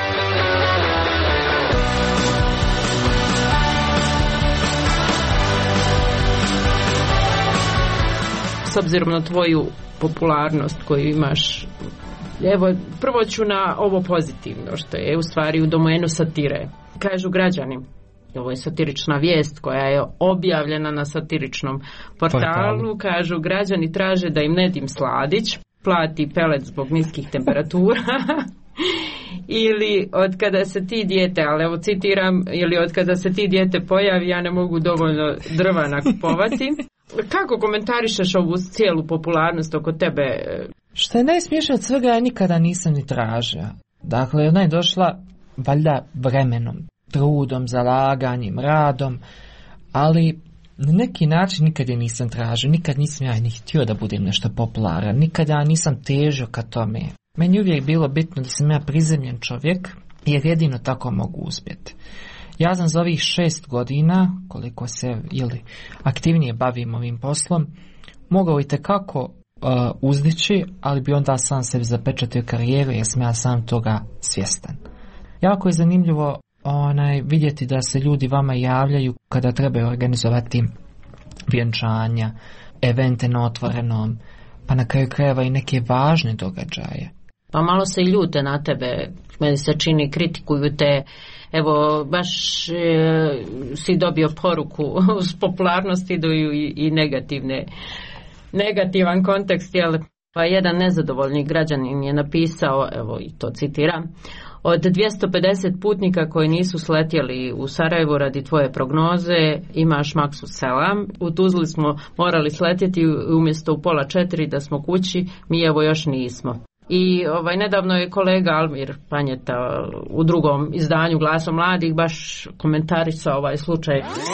H: S obzirom na tvoju popularnost koju imaš, evo, prvo ću na ovo pozitivno, što je u stvari u domenu satire. Kažu građani, ovo je satirična vijest koja je objavljena na satiričnom portalu, kažu građani traže da im Nedim Sladić plati pelet zbog niskih temperatura ili od kada se ti dijete, ali evo citiram, ili od kada se ti dijete pojavi ja ne mogu dovoljno drva nakupovati. Kako komentarišeš ovu cijelu popularnost oko tebe?
J: Što je najsmiješnije od svega, ja nikada nisam ni tražio. Dakle, ona je došla valjda vremenom, trudom, zalaganjem, radom, ali na neki način nikad je nisam tražio, nikad nisam ja ni htio da budem nešto popularan, nikad ja nisam težio ka tome. Meni je uvijek bilo bitno da sam ja prizemljen čovjek, jer jedino tako mogu uspjeti. Ja sam za ovih 6 godina, koliko se aktivnije bavim ovim poslom, mogao itekako uzdići, ali bi onda sam sebi zapečatio karijeru jer sam ja sam toga svjestan. Jako je zanimljivo vidjeti da se ljudi vama javljaju kada trebaju organizovati vjenčanja, evente na otvorenom, pa na kraju krajeva i neke važne događaje.
H: Pa malo se i ljute na tebe, meni se čini, kritikuju te. Evo, baš si dobio poruku s popularnosti, idu i negativan kontekst, jel? Pa jedan nezadovoljni građanin je napisao, evo i to citiram, od 250 putnika koji nisu sletjeli u Sarajevo radi tvoje prognoze, imaš maksu selam. U Tuzli smo morali sletjeti umjesto u 3:30 da smo kući, mi evo još nismo. I nedavno je kolega Almir Panjeta u drugom izdanju Glasom mladih baš komentarisao ovaj slučaj.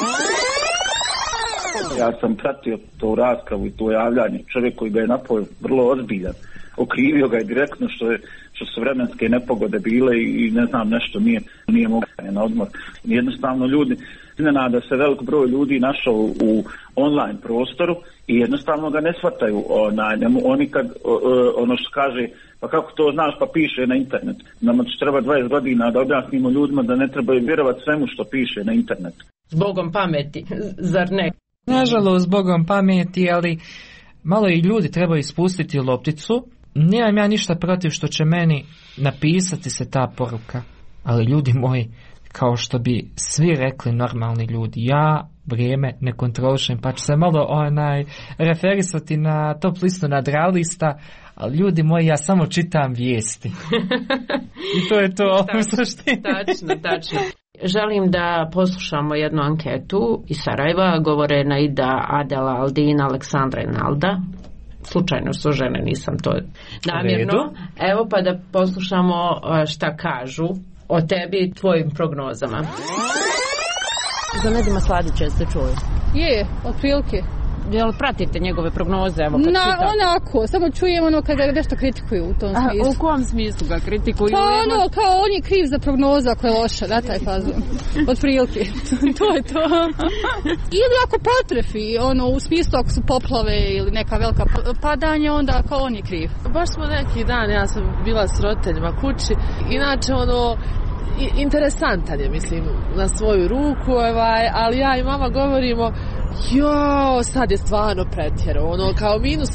L: Ja sam pratio to raspravu i to javljanje. Čovjek koji ga je napao vrlo ozbiljan. Okrivio ga je direktno što su vremenske nepogode bile i ne znam nešto nije mogao na odmor. Jednostavno ljudi iznenada se velik broj ljudi našao u online prostoru i jednostavno ga ne shvataju. Oni kad ono što kaže, pa kako to znaš, pa piše na internet. Nama će treba 20 godina da objasnimo ljudima da ne trebaju vjerovati svemu što piše na internetu.
H: Zbogom pameti, zar ne?
J: Nažalost, zbogom pameti, ali malo i ljudi trebaju ispustiti lopticu. Nemam ja ništa protiv što će meni napisati se ta poruka, ali ljudi moji, kao što bi svi rekli normalni ljudi, ja vrijeme ne kontrolišem, pa ću se malo referisati na top listu nadralista, ali ljudi moji, ja samo čitam vijesti. I to je to u suštini.
H: Tačno. Želim da poslušamo jednu anketu iz Sarajeva, govore Naida, Adela, Aldina, Aleksandra i Nalda. Slučajno su žene, nisam to namjerno. Evo pa da poslušamo šta kažu o tebi i tvojim prognozama. Za Nedima Sladića jeste čuli?
M: Je, otprilike.
H: Jel pratite njegove prognoze? Evo
M: onako, samo čujem ono kada nešto kritikuju u tom smislu.
H: U kom smislu ga kritikuju?
M: Pa ono, kao on je kriv za prognozu ako je loša, da taj fazon. Otprilike, to je to. Ili ako potrefi, ono, u smislu ako su poplave ili neka velika padanja, onda kao on je kriv.
N: Baš smo neki dan, ja sam bila s roditeljima kući, inače ono, interesantan je, mislim, na svoju ruku, ali ja i mama govorimo, sad je stvarno pretjerao, ono, kao minus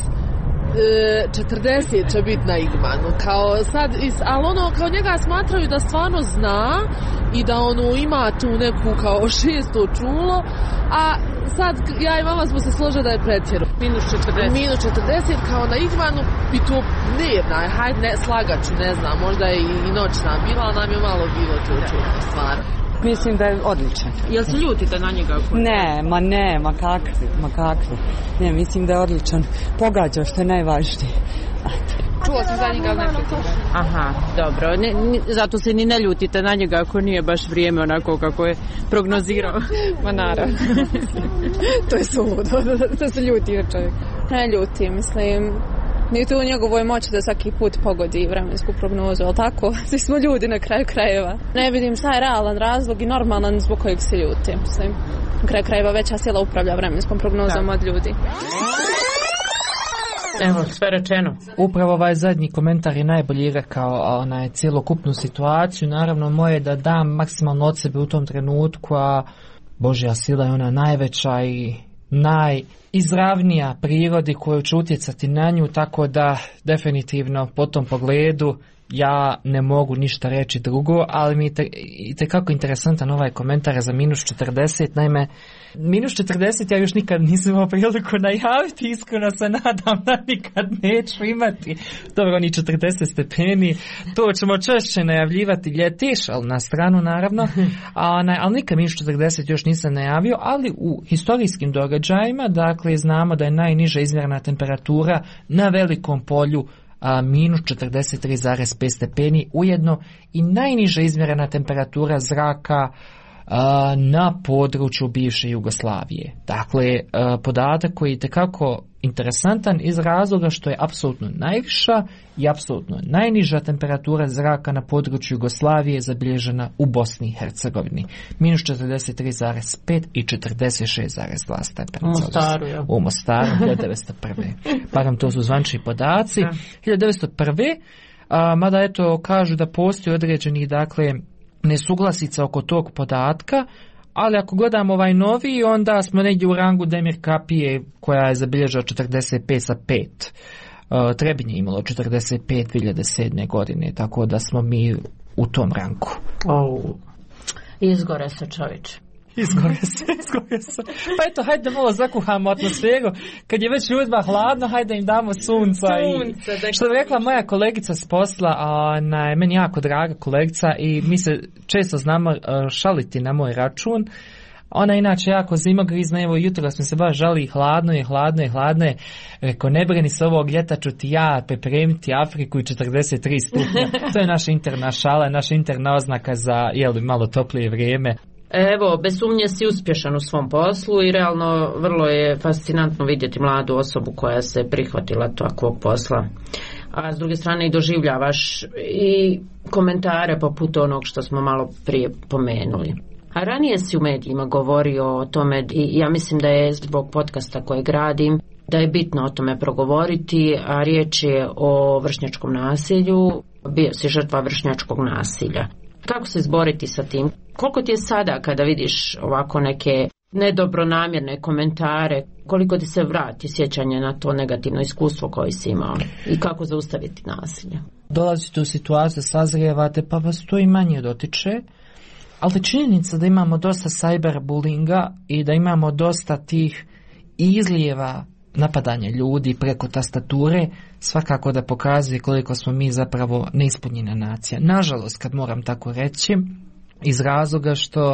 N: 40 će biti na Igmanu, kao sad, ali ono, kao njega smatraju da stvarno zna i da ono ima tu neku kao 600 čulo, a sad ja i mama smo se složili da je pretjerao.
H: Minus
N: 40 kao na Igmanu i to dnevna je, hajde ne, slagaću, ne znam, možda je i noćna bila, ali nam je malo bilo to čudno stvarno.
O: Mislim da je odličan.
H: Jel se ljutite na njega?
O: Ma kakvi. Ne, mislim da je odličan. Pogađa što je najvažnije.
M: Čuo sam za njega, ali ne pritira.
H: Aha, dobro. Zato se ni ne ljutite na njega ako nije baš vrijeme onako kako je prognozirao.
M: Ma naravno. To je suludo, da se ljuti čovjek. Ne ljuti, mislim. Nije to u njegovoj moći da svaki put pogodi vremensku prognozu, ali tako? Svi smo ljudi na kraju krajeva. Ne vidim šta je realan razlog i normalan zbog kojeg se ljuti. Mislim, na kraju krajeva veća sila upravlja vremenskom prognozom od ljudi.
H: Evo, sve rečeno.
J: Upravo ovaj zadnji komentar je najbolji rekao cjelokupnu situaciju. Naravno, moje da dam maksimalno od sebe u tom trenutku, a Božja sila je ona najveća i najizravnija prirodi koju će utjecati na nju, tako da definitivno po tom pogledu ja ne mogu ništa reći drugo, ali mi je itekako interesantan ovaj komentar za minus 40. Naime, minus 40 ja još nikad nisam imao priliku najaviti, iskreno se nadam da nikad neću imati. Dobro, ni 40 stepeni, to ćemo češće najavljivati ljetiš, ali na stranu naravno, ali nikad minus 40 još nisam najavio, ali u historijskim događajima, dakle, znamo da je najniža izmjerena temperatura na velikom polju minus 43,5 stepeni, ujedno i najniža izmjerena temperatura zraka na području bivše Jugoslavije. Dakle, podatak koji je itekako interesantan iz razloga što je apsolutno najviša i apsolutno najniža temperatura zraka na području Jugoslavije zabilježena u Bosni i Hercegovini. Minus 43,5 i 46,2 stepena. U Mostaru, 1901. Param, to su zvančni podaci. 1901. Mada eto kažu da postoji određenih, dakle, nesuglasica oko tog podatka, ali ako gledamo ovaj novi, onda smo negdje u rangu Demir Kapije koja je zabilježila 45 sa 5. Trebinje imalo 45 2007. godine, tako da smo mi u tom rangu.
H: Izgore se, čovječe.
J: Izgore se. Pa eto, hajde da malo zakuhamo atmosferu. Kad je već ljudima hladno, hajde im damo sunca. Što je rekla moja kolegica s posla, meni jako draga kolegica i mi se često znamo šaliti na moj račun. Ona inače jako zimogrizna, evo jutro smo se baš žali, hladno je. Rekao, ne brini se ovog ljeta, ću ti ja pripremiti Afriku i 43 stupnja. To je naša interna šala, naša interna oznaka za malo toplije vrijeme.
H: Evo, bez sumnje si uspješan u svom poslu i realno vrlo je fascinantno vidjeti mladu osobu koja se prihvatila takvog posla. A s druge strane i doživljavaš i komentare poput onog što smo malo prije pomenuli. A ranije si u medijima govorio o tome i ja mislim da je zbog podcasta koje gradim, da je bitno o tome progovoriti, a riječ je o vršnjačkom nasilju, bio si žrtva vršnjačkog nasilja. Kako se izboriti sa tim? Koliko ti je sada kada vidiš ovako neke nedobronamjerne komentare, koliko ti se vrati sjećanje na to negativno iskustvo koje si imao i kako zaustaviti nasilje?
J: Dolazite u situaciju, sazrijevate, pa vas to i manje dotiče, ali činjenica da imamo dosta cyberbullinga i da imamo dosta tih izlijeva napadanja ljudi preko tastature, svakako da pokazuje koliko smo mi zapravo neispunjena nacija. Nažalost, kad moram tako reći, iz razloga što,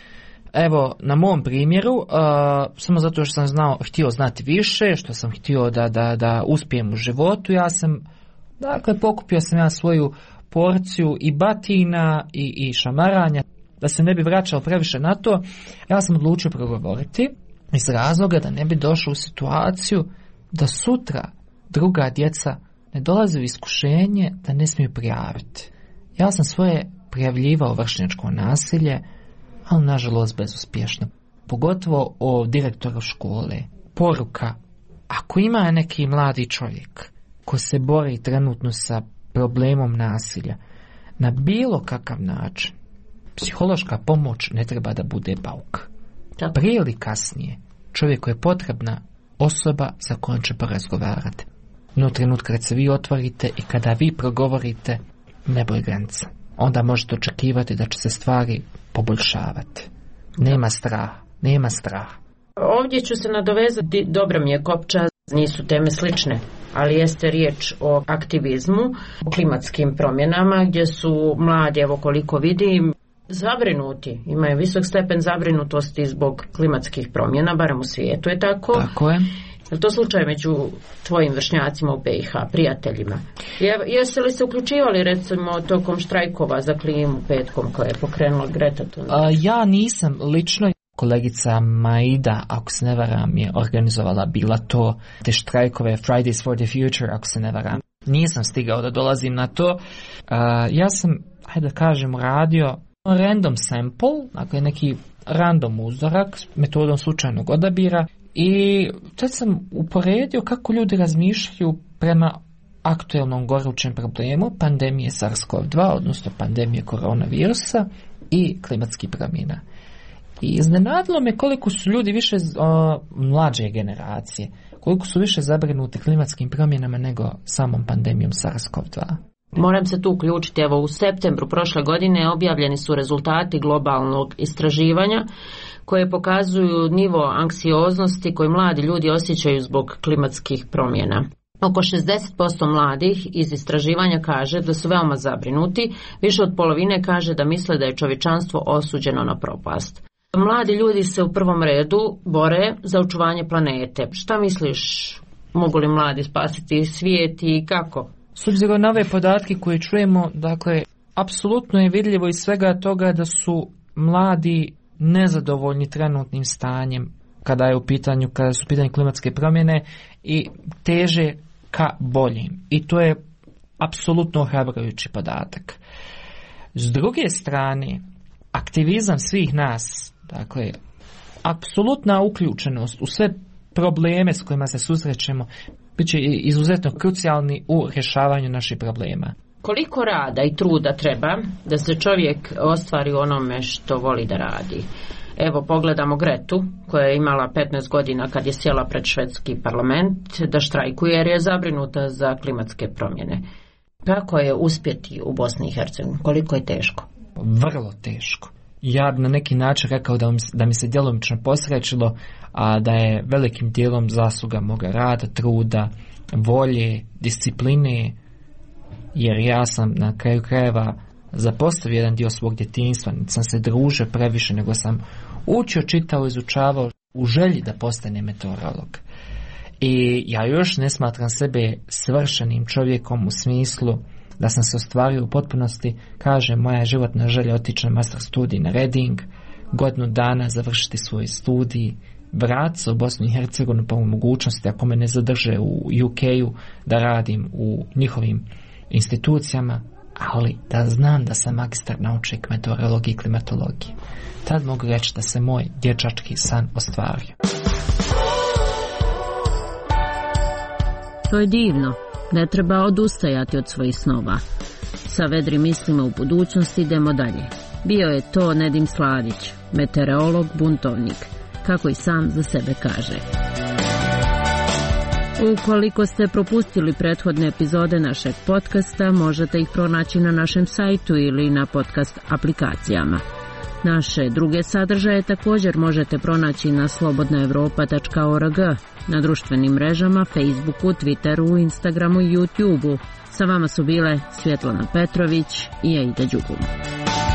J: evo, na mom primjeru, samo zato što sam htio znati više, što sam htio da uspijem u životu, ja sam, dakle, pokupio sam ja svoju porciju i batina i šamaranja, da se ne bi vraćao previše na to, ja sam odlučio progovoriti iz razloga da ne bi došao u situaciju da sutra druga djeca ne dolaze u iskušenje da ne smiju prijaviti. Ja sam svoje prijavljivao vršnjačko nasilje, ali nažalost bezuspješno. Pogotovo o direktoru škole. Poruka, ako ima neki mladi čovjek ko se bori trenutno sa problemom nasilja, na bilo kakav način, psihološka pomoć ne treba da bude bauk. Prije ili kasnije, čovjeku je potrebna osoba sa kojom će porazgovarati. No trenutka kad se vi otvorite i kada vi progovorite, nebo je granica. Onda možete očekivati da će se stvari poboljšavati. Nema straha.
H: Ovdje ću se nadovezati, dobro mi je kopča, nisu teme slične, ali jeste riječ o aktivizmu, o klimatskim promjenama gdje su mladi, evo koliko vidim, zabrinuti, imaju visok stepen zabrinutosti zbog klimatskih promjena, barem u svijetu je tako.
J: Tako je.
H: Je li to slučaj među tvojim vršnjacima u BiH, prijateljima? Jeste li se uključivali recimo tokom štrajkova za klimu petkom koje je pokrenula Greta Thunberg?
J: Ja nisam lično. Kolegica Maida, ako se ne varam, je organizovala bila to, te štrajkove Fridays for the Future, ako se ne varam. Nisam stigao da dolazim na to. Ja sam, hajde da kažem, radio random sample, dakle neki random uzorak s metodom slučajnog odabira i tad sam uporedio kako ljudi razmišljaju prema aktuelnom gorućem problemu pandemije SARS-CoV-2, odnosno pandemije koronavirusa i klimatskih promjena. I iznenadilo me koliko su ljudi više mlađe generacije, koliko su više zabrinuti klimatskim promjenama nego samom pandemijom SARS-CoV-2.
H: Moram se tu uključiti, evo u septembru prošle godine objavljeni su rezultati globalnog istraživanja koje pokazuju nivo anksioznosti koji mladi ljudi osjećaju zbog klimatskih promjena. Oko 60% mladih iz istraživanja kaže da su veoma zabrinuti, više od polovine kaže da misle da je čovječanstvo osuđeno na propast. Mladi ljudi se u prvom redu bore za očuvanje planete. Šta misliš, mogu li mladi spasiti svijet i kako?
J: S obzirom na ove podatke koje čujemo, dakle, apsolutno je vidljivo iz svega toga da su mladi nezadovoljni trenutnim stanjem kada su u pitanju klimatske promjene i teže ka boljim. I to je apsolutno ohrabrujući podatak. S druge strane, aktivizam svih nas, dakle, apsolutna uključenost u sve probleme s kojima se susrećemo, bit će izuzetno krucijalni u rješavanju naših problema.
H: Koliko rada i truda treba da se čovjek ostvari onome što voli da radi? Evo, pogledamo Gretu, koja je imala 15 godina kad je sjela pred švedski parlament da štrajkuje jer je zabrinuta za klimatske promjene. Kako je uspjeti u Bosni i Hercegovini? Koliko je teško?
J: Vrlo teško. Ja bi na neki način rekao da mi se djelomično posrećilo, a da je velikim dijelom zasluga moga rada, truda, volje, discipline, jer ja sam na kraju krajeva zapostavio jedan dio svog djetinjstva, niti sam se družio previše, nego sam učio, čitao, izučavao u želji da postanem meteorolog. I ja još ne smatram sebe svršenim čovjekom u smislu da sam se ostvario u potpunosti. Kažem, moja životna želja otići na master studij na Reading, godinu dana završiti svoj studij, vratiti se u Bosnu i Hercegovinu po mogućnosti, ako me ne zadrže u UK-u, da radim u njihovim institucijama, ali da znam da sam magistar naučnik meteorologije i klimatologije. Tad mogu reći da se moj dječački san ostvario.
H: To je divno. Ne treba odustajati od svojih snova. Sa vedrim mislima u budućnosti idemo dalje. Bio je to Nedim Sladić, meteorolog, buntovnik, kako i sam za sebe kaže. Ukoliko ste propustili prethodne epizode našeg podcasta, možete ih pronaći na našem sajtu ili na podcast aplikacijama. Naše druge sadržaje također možete pronaći na slobodnaevropa.org, na društvenim mrežama, Facebooku, Twitteru, Instagramu i YouTubeu. Sa vama su bile Svjetlana Petrović i Aida Đugum.